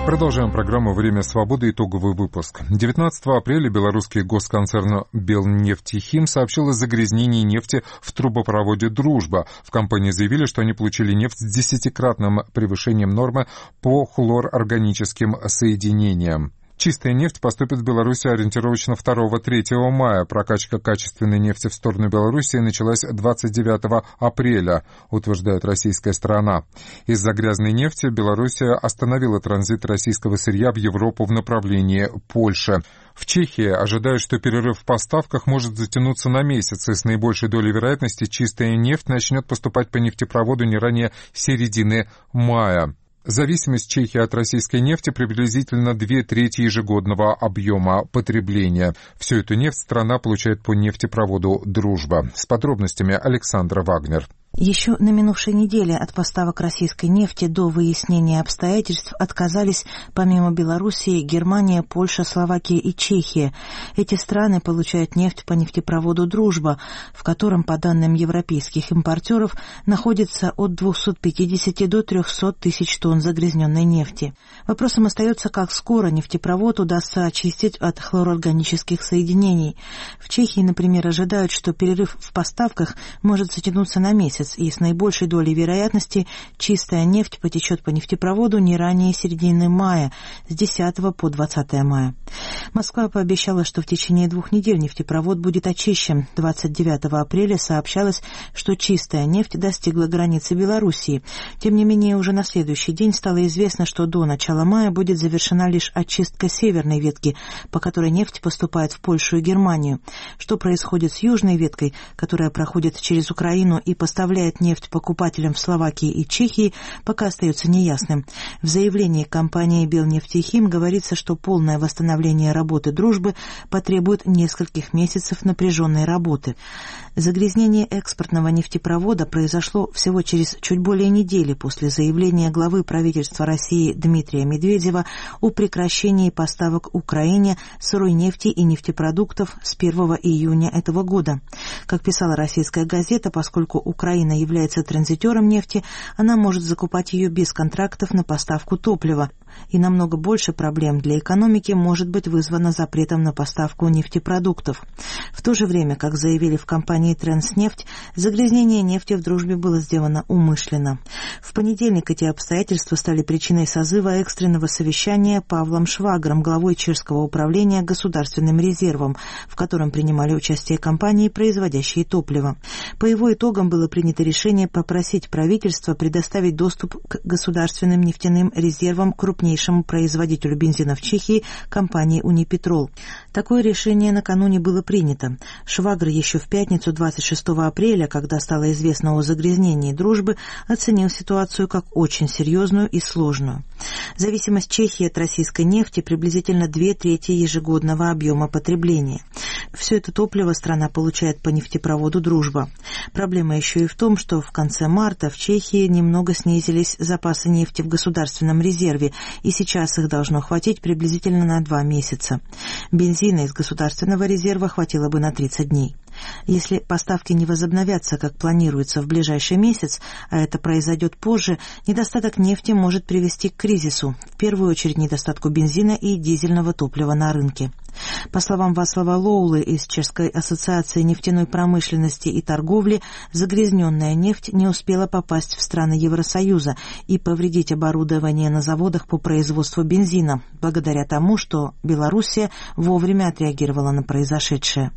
Продолжаем программу «Время свободы». Итоговый выпуск. девятнадцатого апреля белорусский госконцерн «Белнефтехим» сообщил о загрязнении нефти в трубопроводе «Дружба». В компании заявили, что они получили нефть с десятикратным превышением нормы по хлорорганическим соединениям. Чистая нефть поступит в Беларусь ориентировочно второго-третьего мая. Прокачка качественной нефти в сторону Беларуси началась двадцать девятого апреля, утверждает российская сторона. Из-за грязной нефти Белоруссия остановила транзит российского сырья в Европу в направлении Польши. В Чехии ожидают, что перерыв в поставках может затянуться на месяц, и с наибольшей долей вероятности чистая нефть начнет поступать по нефтепроводу не ранее середины мая. Зависимость Чехии от российской нефти приблизительно две трети ежегодного объема потребления. Всю эту нефть страна получает по нефтепроводу «Дружба». С подробностями Александра Вагнер. Еще на минувшей неделе от поставок российской нефти до выяснения обстоятельств отказались помимо Белоруссии Германия, Польша, Словакия и Чехия. Эти страны получают нефть по нефтепроводу «Дружба», в котором, по данным европейских импортеров, находится от двухсот пятидесяти до трехсот тысяч тонн загрязненной нефти. Вопросом остается, как скоро нефтепровод удастся очистить от хлорорганических соединений. В Чехии, например, ожидают, что перерыв в поставках может затянуться на месяц, и с наибольшей долей вероятности чистая нефть потечет по нефтепроводу не ранее середины мая, с десятого по двадцатое мая. Москва пообещала, что в течение двух недель нефтепровод будет очищен. двадцать девятого апреля сообщалось, что чистая нефть достигла границы Белоруссии. Тем не менее, уже на следующий день стало известно, что до начала мая будет завершена лишь очистка северной ветки, по которой нефть поступает в Польшу и Германию. Что происходит с южной веткой, которая проходит через Украину и поставляет нефть покупателям в Словакии и Чехии, пока остается неясным. В заявлении компании «Белнефтехим» говорится, что полное восстановление работы «Дружбы» потребует нескольких месяцев напряженной работы. Загрязнение экспортного нефтепровода произошло всего через чуть более недели после заявления главы правительства России Дмитрия Медведева о прекращении поставок Украине сырой нефти и нефтепродуктов с первого июня этого года. Как писала российская газета, поскольку Украина является транзитером нефти, она может закупать ее без контрактов на поставку топлива. И намного больше проблем для экономики может быть вызвано запретом на поставку нефтепродуктов. В то же время, как заявили в компании «Транснефть», загрязнение нефти в «Дружбе» было сделано умышленно. В понедельник эти обстоятельства стали причиной созыва экстренного совещания Павлом Швагром, главой Чешского управления государственным резервом, в котором принимали участие компании, производящие топливо. По его итогам было принято решение попросить правительство предоставить доступ к государственным нефтяным резервам крупнейшим крупнейшему производителю бензина в Чехии, компании «Унипетрол». Такое решение накануне было принято. Швагр еще в пятницу двадцать шестого апреля, когда стало известно о загрязнении «Дружбы», оценил ситуацию как очень серьезную и сложную. Зависимость Чехии от российской нефти приблизительно две трети ежегодного объема потребления. Все это топливо страна получает по нефтепроводу «Дружба». Проблема еще и в том, что в конце марта в Чехии немного снизились запасы нефти в государственном резерве, и сейчас их должно хватить приблизительно на два месяца. Бензина из государственного резерва хватило бы на тридцать дней. Если поставки не возобновятся, как планируется, в ближайший месяц, а это произойдет позже, недостаток нефти может привести к кризису, в первую очередь недостатку бензина и дизельного топлива на рынке. По словам Вацлава Лоулы из Чешской ассоциации нефтяной промышленности и торговли, загрязненная нефть не успела попасть в страны Евросоюза и повредить оборудование на заводах по производству бензина, благодаря тому, что Белоруссия вовремя отреагировала на произошедшее.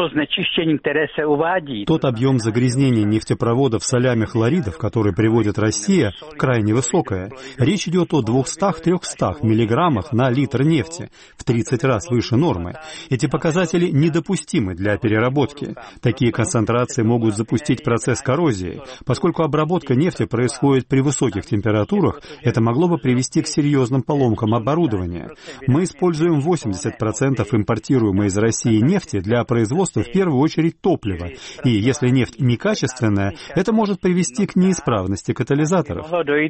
Тот объем загрязнения нефтепроводов солями хлоридов, который приводит Россия, крайне высокая. Речь идет о двухстах-трехстах миллиграммах на литр нефти, в тридцать раз выше нормы. Эти показатели недопустимы для переработки. Такие концентрации могут запустить процесс коррозии. Поскольку обработка нефти происходит при высоких температурах, это могло бы привести к серьезным поломкам оборудования. Мы используем восемьдесят процентов импортируемой из России нефти для производства в первую очередь топлива. И если нефть некачественная, это может привести к неисправности катализаторов.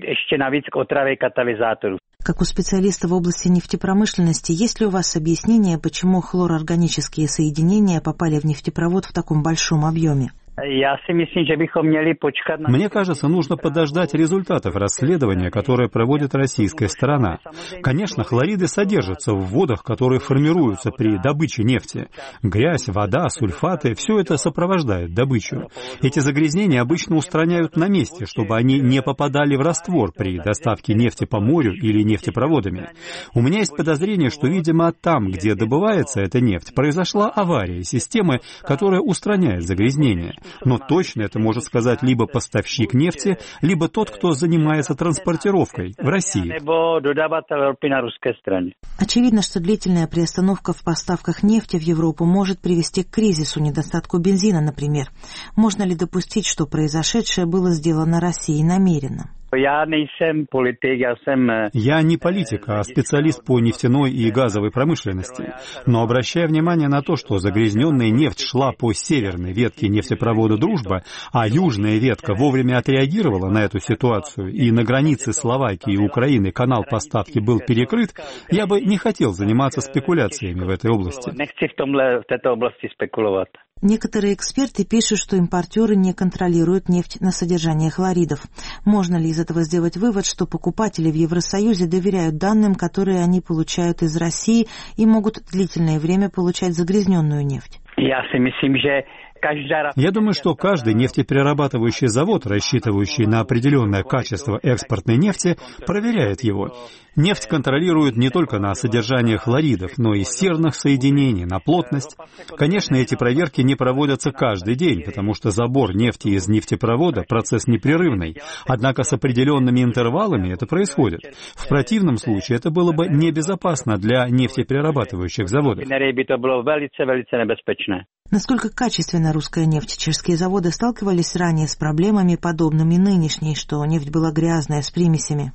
Как у специалиста в области нефтепромышленности, есть ли у вас объяснение, почему хлорорганические соединения попали в нефтепровод в таком большом объеме? Мне кажется, нужно подождать результатов расследования, которое проводит российская сторона. Конечно, хлориды содержатся в водах, которые формируются при добыче нефти. Грязь, вода, сульфаты — все это сопровождает добычу. Эти загрязнения обычно устраняют на месте, чтобы они не попадали в раствор при доставке нефти по морю или нефтепроводами. У меня есть подозрение, что, видимо, там, где добывается эта нефть, произошла авария системы, которая устраняет загрязнение. Но точно это может сказать либо поставщик нефти, либо тот, кто занимается транспортировкой в России. Очевидно, что длительная приостановка в поставках нефти в Европу может привести к кризису, недостатку бензина, например. Можно ли допустить, что произошедшее было сделано Россией намеренно? Я не политик, а специалист по нефтяной и газовой промышленности. Но обращая внимание на то, что загрязненная нефть шла по северной ветке нефтепровода «Дружба», а южная ветка вовремя отреагировала на эту ситуацию, и на границе Словакии и Украины канал поставки был перекрыт, я бы не хотел заниматься спекуляциями в этой области. Некоторые эксперты пишут, что импортеры не контролируют нефть на содержание хлоридов. Можно ли из этого сделать вывод, что покупатели в Евросоюзе доверяют данным, которые они получают из России, и могут длительное время получать загрязненную нефть? Я думаю, что каждый нефтеперерабатывающий завод, рассчитывающий на определенное качество экспортной нефти, проверяет его. Нефть контролируют не только на содержание хлоридов, но и серных соединений, на плотность. Конечно, эти проверки не проводятся каждый день, потому что забор нефти из нефтепровода – процесс непрерывный. Однако с определенными интервалами это происходит. В противном случае это было бы небезопасно для нефтеперерабатывающих заводов. Насколько качественна русская нефть? Чешские заводы сталкивались ранее с проблемами, подобными нынешней, что нефть была грязная, с примесями?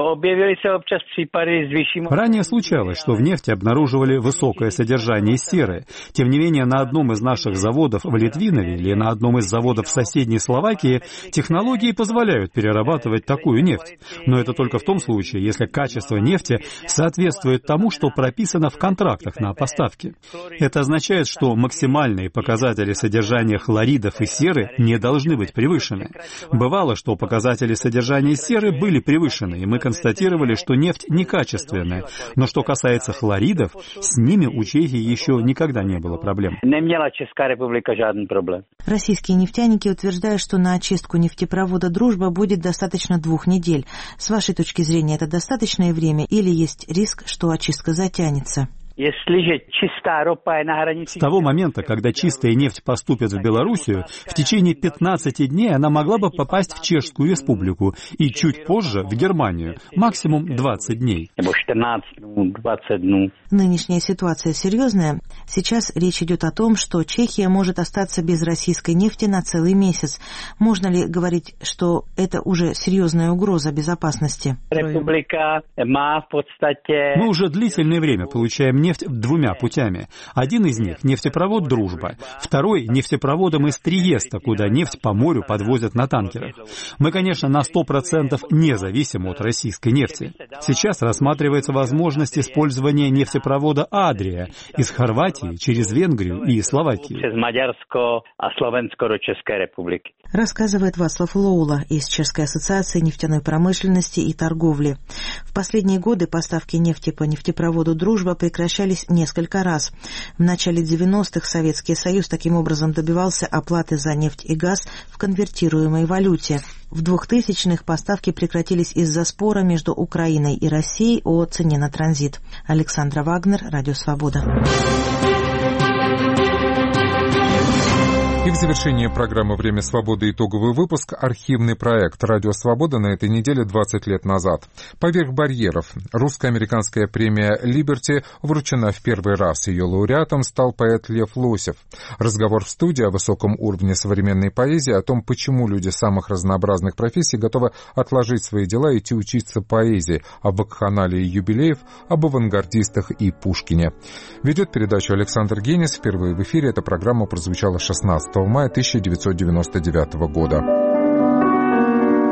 Ранее случалось, что в нефти обнаруживали высокое содержание серы. Тем не менее, на одном из наших заводов в Литвинове или на одном из заводов в соседней Словакии технологии позволяют перерабатывать такую нефть. Но это только в том случае, если качество нефти соответствует тому, что прописано в контрактах на поставки. Это означает, что максимальные показатели содержания хлоридов и серы не должны быть превышены. Бывало, что показатели содержания серы были превышены, и мы констатировали, что нефть некачественная. Но что касается хлоридов, с ними у Чехии еще никогда не было проблем. Российские нефтяники утверждают, что на очистку нефтепровода «Дружба» будет достаточно двух недель. С вашей точки зрения, это достаточное время или есть риск, что очистка затянется? С того момента, когда чистая нефть поступит в Белоруссию, в течение пятнадцати дней она могла бы попасть в Чешскую Республику и чуть позже в Германию, максимум двадцать дней. Нынешняя ситуация серьезная. Сейчас речь идет о том, что Чехия может остаться без российской нефти на целый месяц. Можно ли говорить, что это уже серьезная угроза безопасности? Мы уже длительное время получаем нефть двумя путями. Один из них — нефтепровод «Дружба». Второй — нефтепроводом из Триеста, куда нефть по морю подвозят на танкерах. Мы, конечно, на сто процентов не зависим от российской нефти. Сейчас рассматривается возможность использования нефтепровода «Адрия» из Хорватии через Венгрию и Словакию. Рассказывает Вацлав Лоула из Чешской ассоциации нефтяной промышленности и торговли. В последние годы поставки нефти по нефтепроводу «Дружба» прекращались несколько раз. В начале девяностых Советский Союз таким образом добивался оплаты за нефть и газ в конвертируемой валюте. В двухтысячных поставки прекратились из-за спора между Украиной и Россией о цене на транзит. Александра Вагнер, Радио Свобода. И в завершении программы «Время свободы» итоговый выпуск «Архивный проект. Радио Свобода» на этой неделе двадцать лет назад. «Поверх барьеров». Русско-американская премия «Либерти» вручена в первый раз. Ее лауреатом стал поэт Лев Лосев. Разговор в студии о высоком уровне современной поэзии, о том, почему люди самых разнообразных профессий готовы отложить свои дела и идти учиться поэзии, об вакханалии юбилеев, об авангардистах и Пушкине. Ведет передачу Александр Генис. Впервые в эфире эта программа прозвучала шестнадцатого мая тысяча девятьсот девяносто девятого года.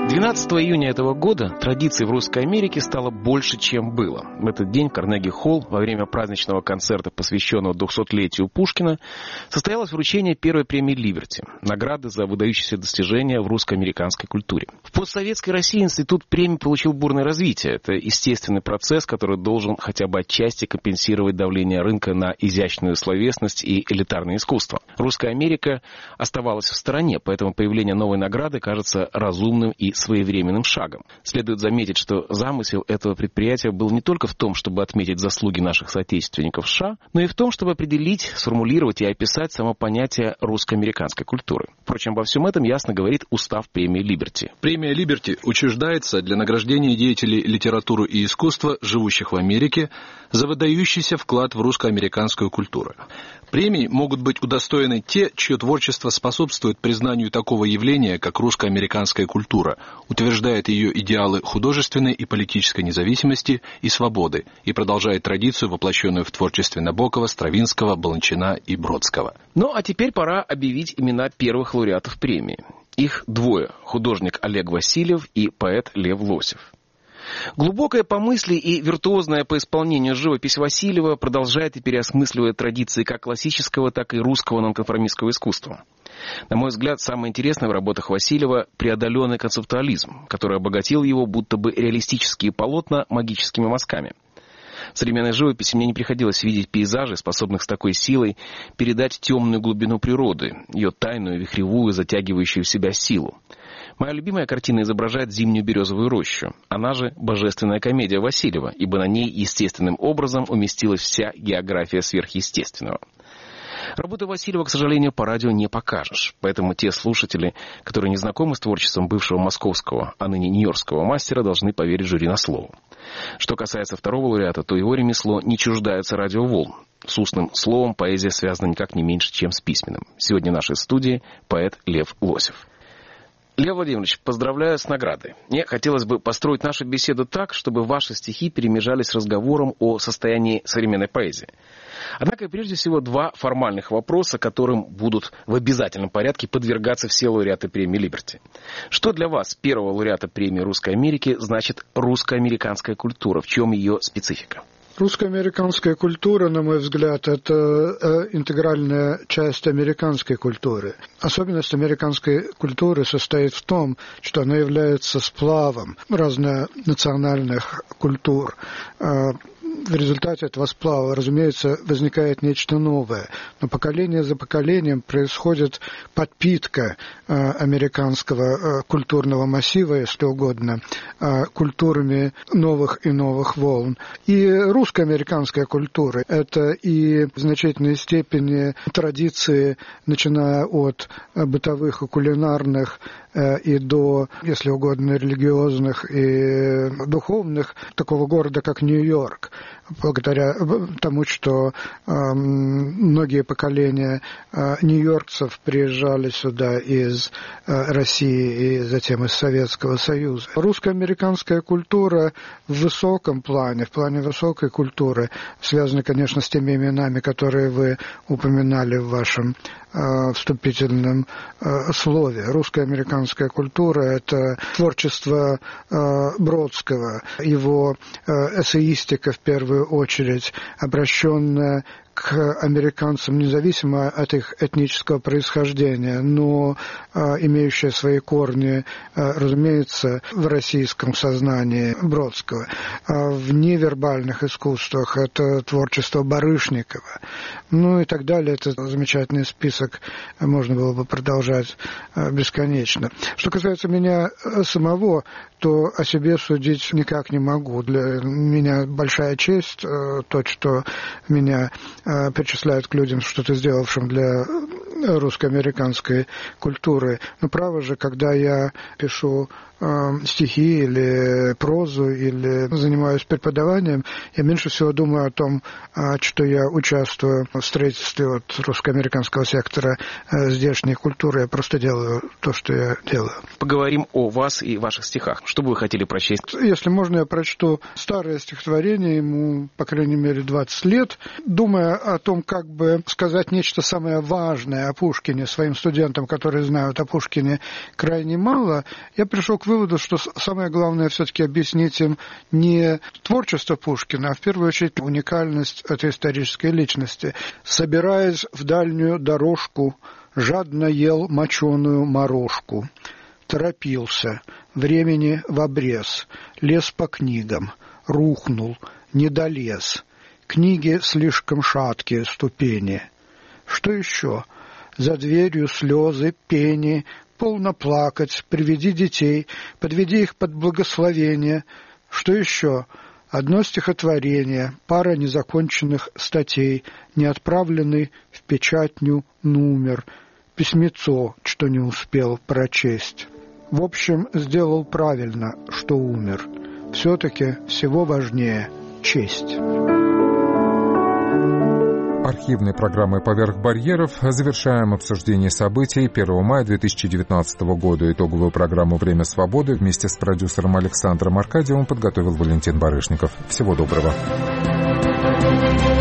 двенадцатого июня этого года традиций в Русской Америке стало больше, чем было. В этот день в Карнеги-холл во время праздничного концерта, посвященного двухсотлетию Пушкина, состоялось вручение первой премии «Либерти» — награды за выдающиеся достижения в русско-американской культуре. В постсоветской России институт премий получил бурное развитие. Это естественный процесс, который должен хотя бы отчасти компенсировать давление рынка на изящную словесность и элитарное искусство. Русская Америка оставалась в стороне, поэтому появление новой награды кажется разумным и своевременным шагом. Следует заметить, что замысел этого предприятия был не только в том, чтобы отметить заслуги наших соотечественников в США, но и в том, чтобы определить, сформулировать и описать само понятие русско-американской культуры. Впрочем, обо всем этом ясно говорит устав премии «Либерти». Премия «Либерти» учреждается для награждения деятелей литературы и искусства, живущих в Америке, за выдающийся вклад в русско-американскую культуру. Премии могут быть удостоены те, чье творчество способствует признанию такого явления, как русско-американская культура, утверждает ее идеалы художественной и политической независимости и свободы и продолжает традицию, воплощенную в творчестве Набокова, Стравинского, Баланчина и Бродского. Ну а теперь пора объявить имена первых лауреатов премии. Их двое – художник Олег Васильев и поэт Лев Лосев. Глубокая по мысли и виртуозная по исполнению живопись Васильева продолжает и переосмысливает традиции как классического, так и русского нонконформистского искусства. На мой взгляд, самое интересное в работах Васильева – преодоленный концептуализм, который обогатил его будто бы реалистические полотна магическими мазками. В современной живописи мне не приходилось видеть пейзажи, способных с такой силой передать темную глубину природы, ее тайную, вихревую, затягивающую в себя силу. Моя любимая картина изображает зимнюю березовую рощу. Она же «Божественная комедия» Васильева, ибо на ней естественным образом уместилась вся география сверхъестественного. Работы Васильева, к сожалению, по радио не покажешь. Поэтому те слушатели, которые не знакомы с творчеством бывшего московского, а ныне нью-йоркского мастера, должны поверить жюри на слово. Что касается второго лауреата, то его ремесло не чуждается радиоволн. С устным словом поэзия связана никак не меньше, чем с письменным. Сегодня в нашей студии поэт Лев Лосев. Лев Владимирович, поздравляю с наградой. Мне хотелось бы построить нашу беседу так, чтобы ваши стихи перемежались с разговором о состоянии современной поэзии. Однако, прежде всего, два формальных вопроса, которым будут в обязательном порядке подвергаться все лауреаты премии «Либерти». Что для вас, первого лауреата премии Русской Америки, значит русско-американская культура? В чем ее специфика? Русско-американская культура, на мой взгляд, это интегральная часть американской культуры. Особенность американской культуры состоит в том, что она является сплавом разнонациональных культур. В результате этого сплава, разумеется, возникает нечто новое. Но поколение за поколением происходит подпитка э, американского э, культурного массива, если угодно, э, культурами новых и новых волн. И русско-американская культура – это и в значительной степени традиции, начиная от э, бытовых и кулинарных, и до, если угодно, религиозных и духовных, такого города, как Нью-Йорк, благодаря тому, что э, многие поколения э, нью-йоркцев приезжали сюда из э, России и затем из Советского Союза. Русско-американская культура в высоком плане, в плане высокой культуры, связана, конечно, с теми именами, которые вы упоминали в вашем э, вступительном э, слове. Русско-американская культура – это творчество э, Бродского, его э, эссеистика, в первую очередь, обращенная к американцам, независимо от их этнического происхождения, но а, имеющая свои корни, а, разумеется, в российском сознании Бродского. А в невербальных искусствах это творчество Барышникова, ну и так далее. Это замечательный список, можно было бы продолжать а, бесконечно. Что касается меня самого, то о себе судить никак не могу. Для меня большая честь а, то, что меня причисляют к людям, что-то сделавшим для русско-американской культуры. Но право же, когда я пишу э, стихи или прозу, или занимаюсь преподаванием, я меньше всего думаю о том, э, что я участвую в строительстве вот, русско-американского сектора э, здешней культуры. Я просто делаю то, что я делаю. Поговорим о вас и ваших стихах. Что бы вы хотели прочесть? Если можно, я прочту старое стихотворение, ему, по крайней мере, двадцать лет, думая о том, как бы сказать нечто самое важное о Пушкине своим студентам, которые знают о Пушкине крайне мало, я пришел к выводу, что самое главное все-таки объяснить им не творчество Пушкина, а в первую очередь уникальность этой исторической личности. Собираясь в дальнюю дорожку, жадно ел моченую морожку. Торопился, времени в обрез, лез по книгам, рухнул, не долез. Книги слишком шаткие ступени. Что еще? За дверью слезы, пени, полно плакать, приведи детей, подведи их под благословение. Что еще? Одно стихотворение, пара незаконченных статей, не отправленный в печатню номер, письмецо, что не успел прочесть. В общем, сделал правильно, что умер. Все-таки всего важнее честь. Архивной программой «Поверх барьеров» завершаем обсуждение событий первого мая две тысячи девятнадцатого года. Итоговую программу «Время свободы» вместе с продюсером Александром Аркадьевым подготовил Валентин Барышников. Всего доброго.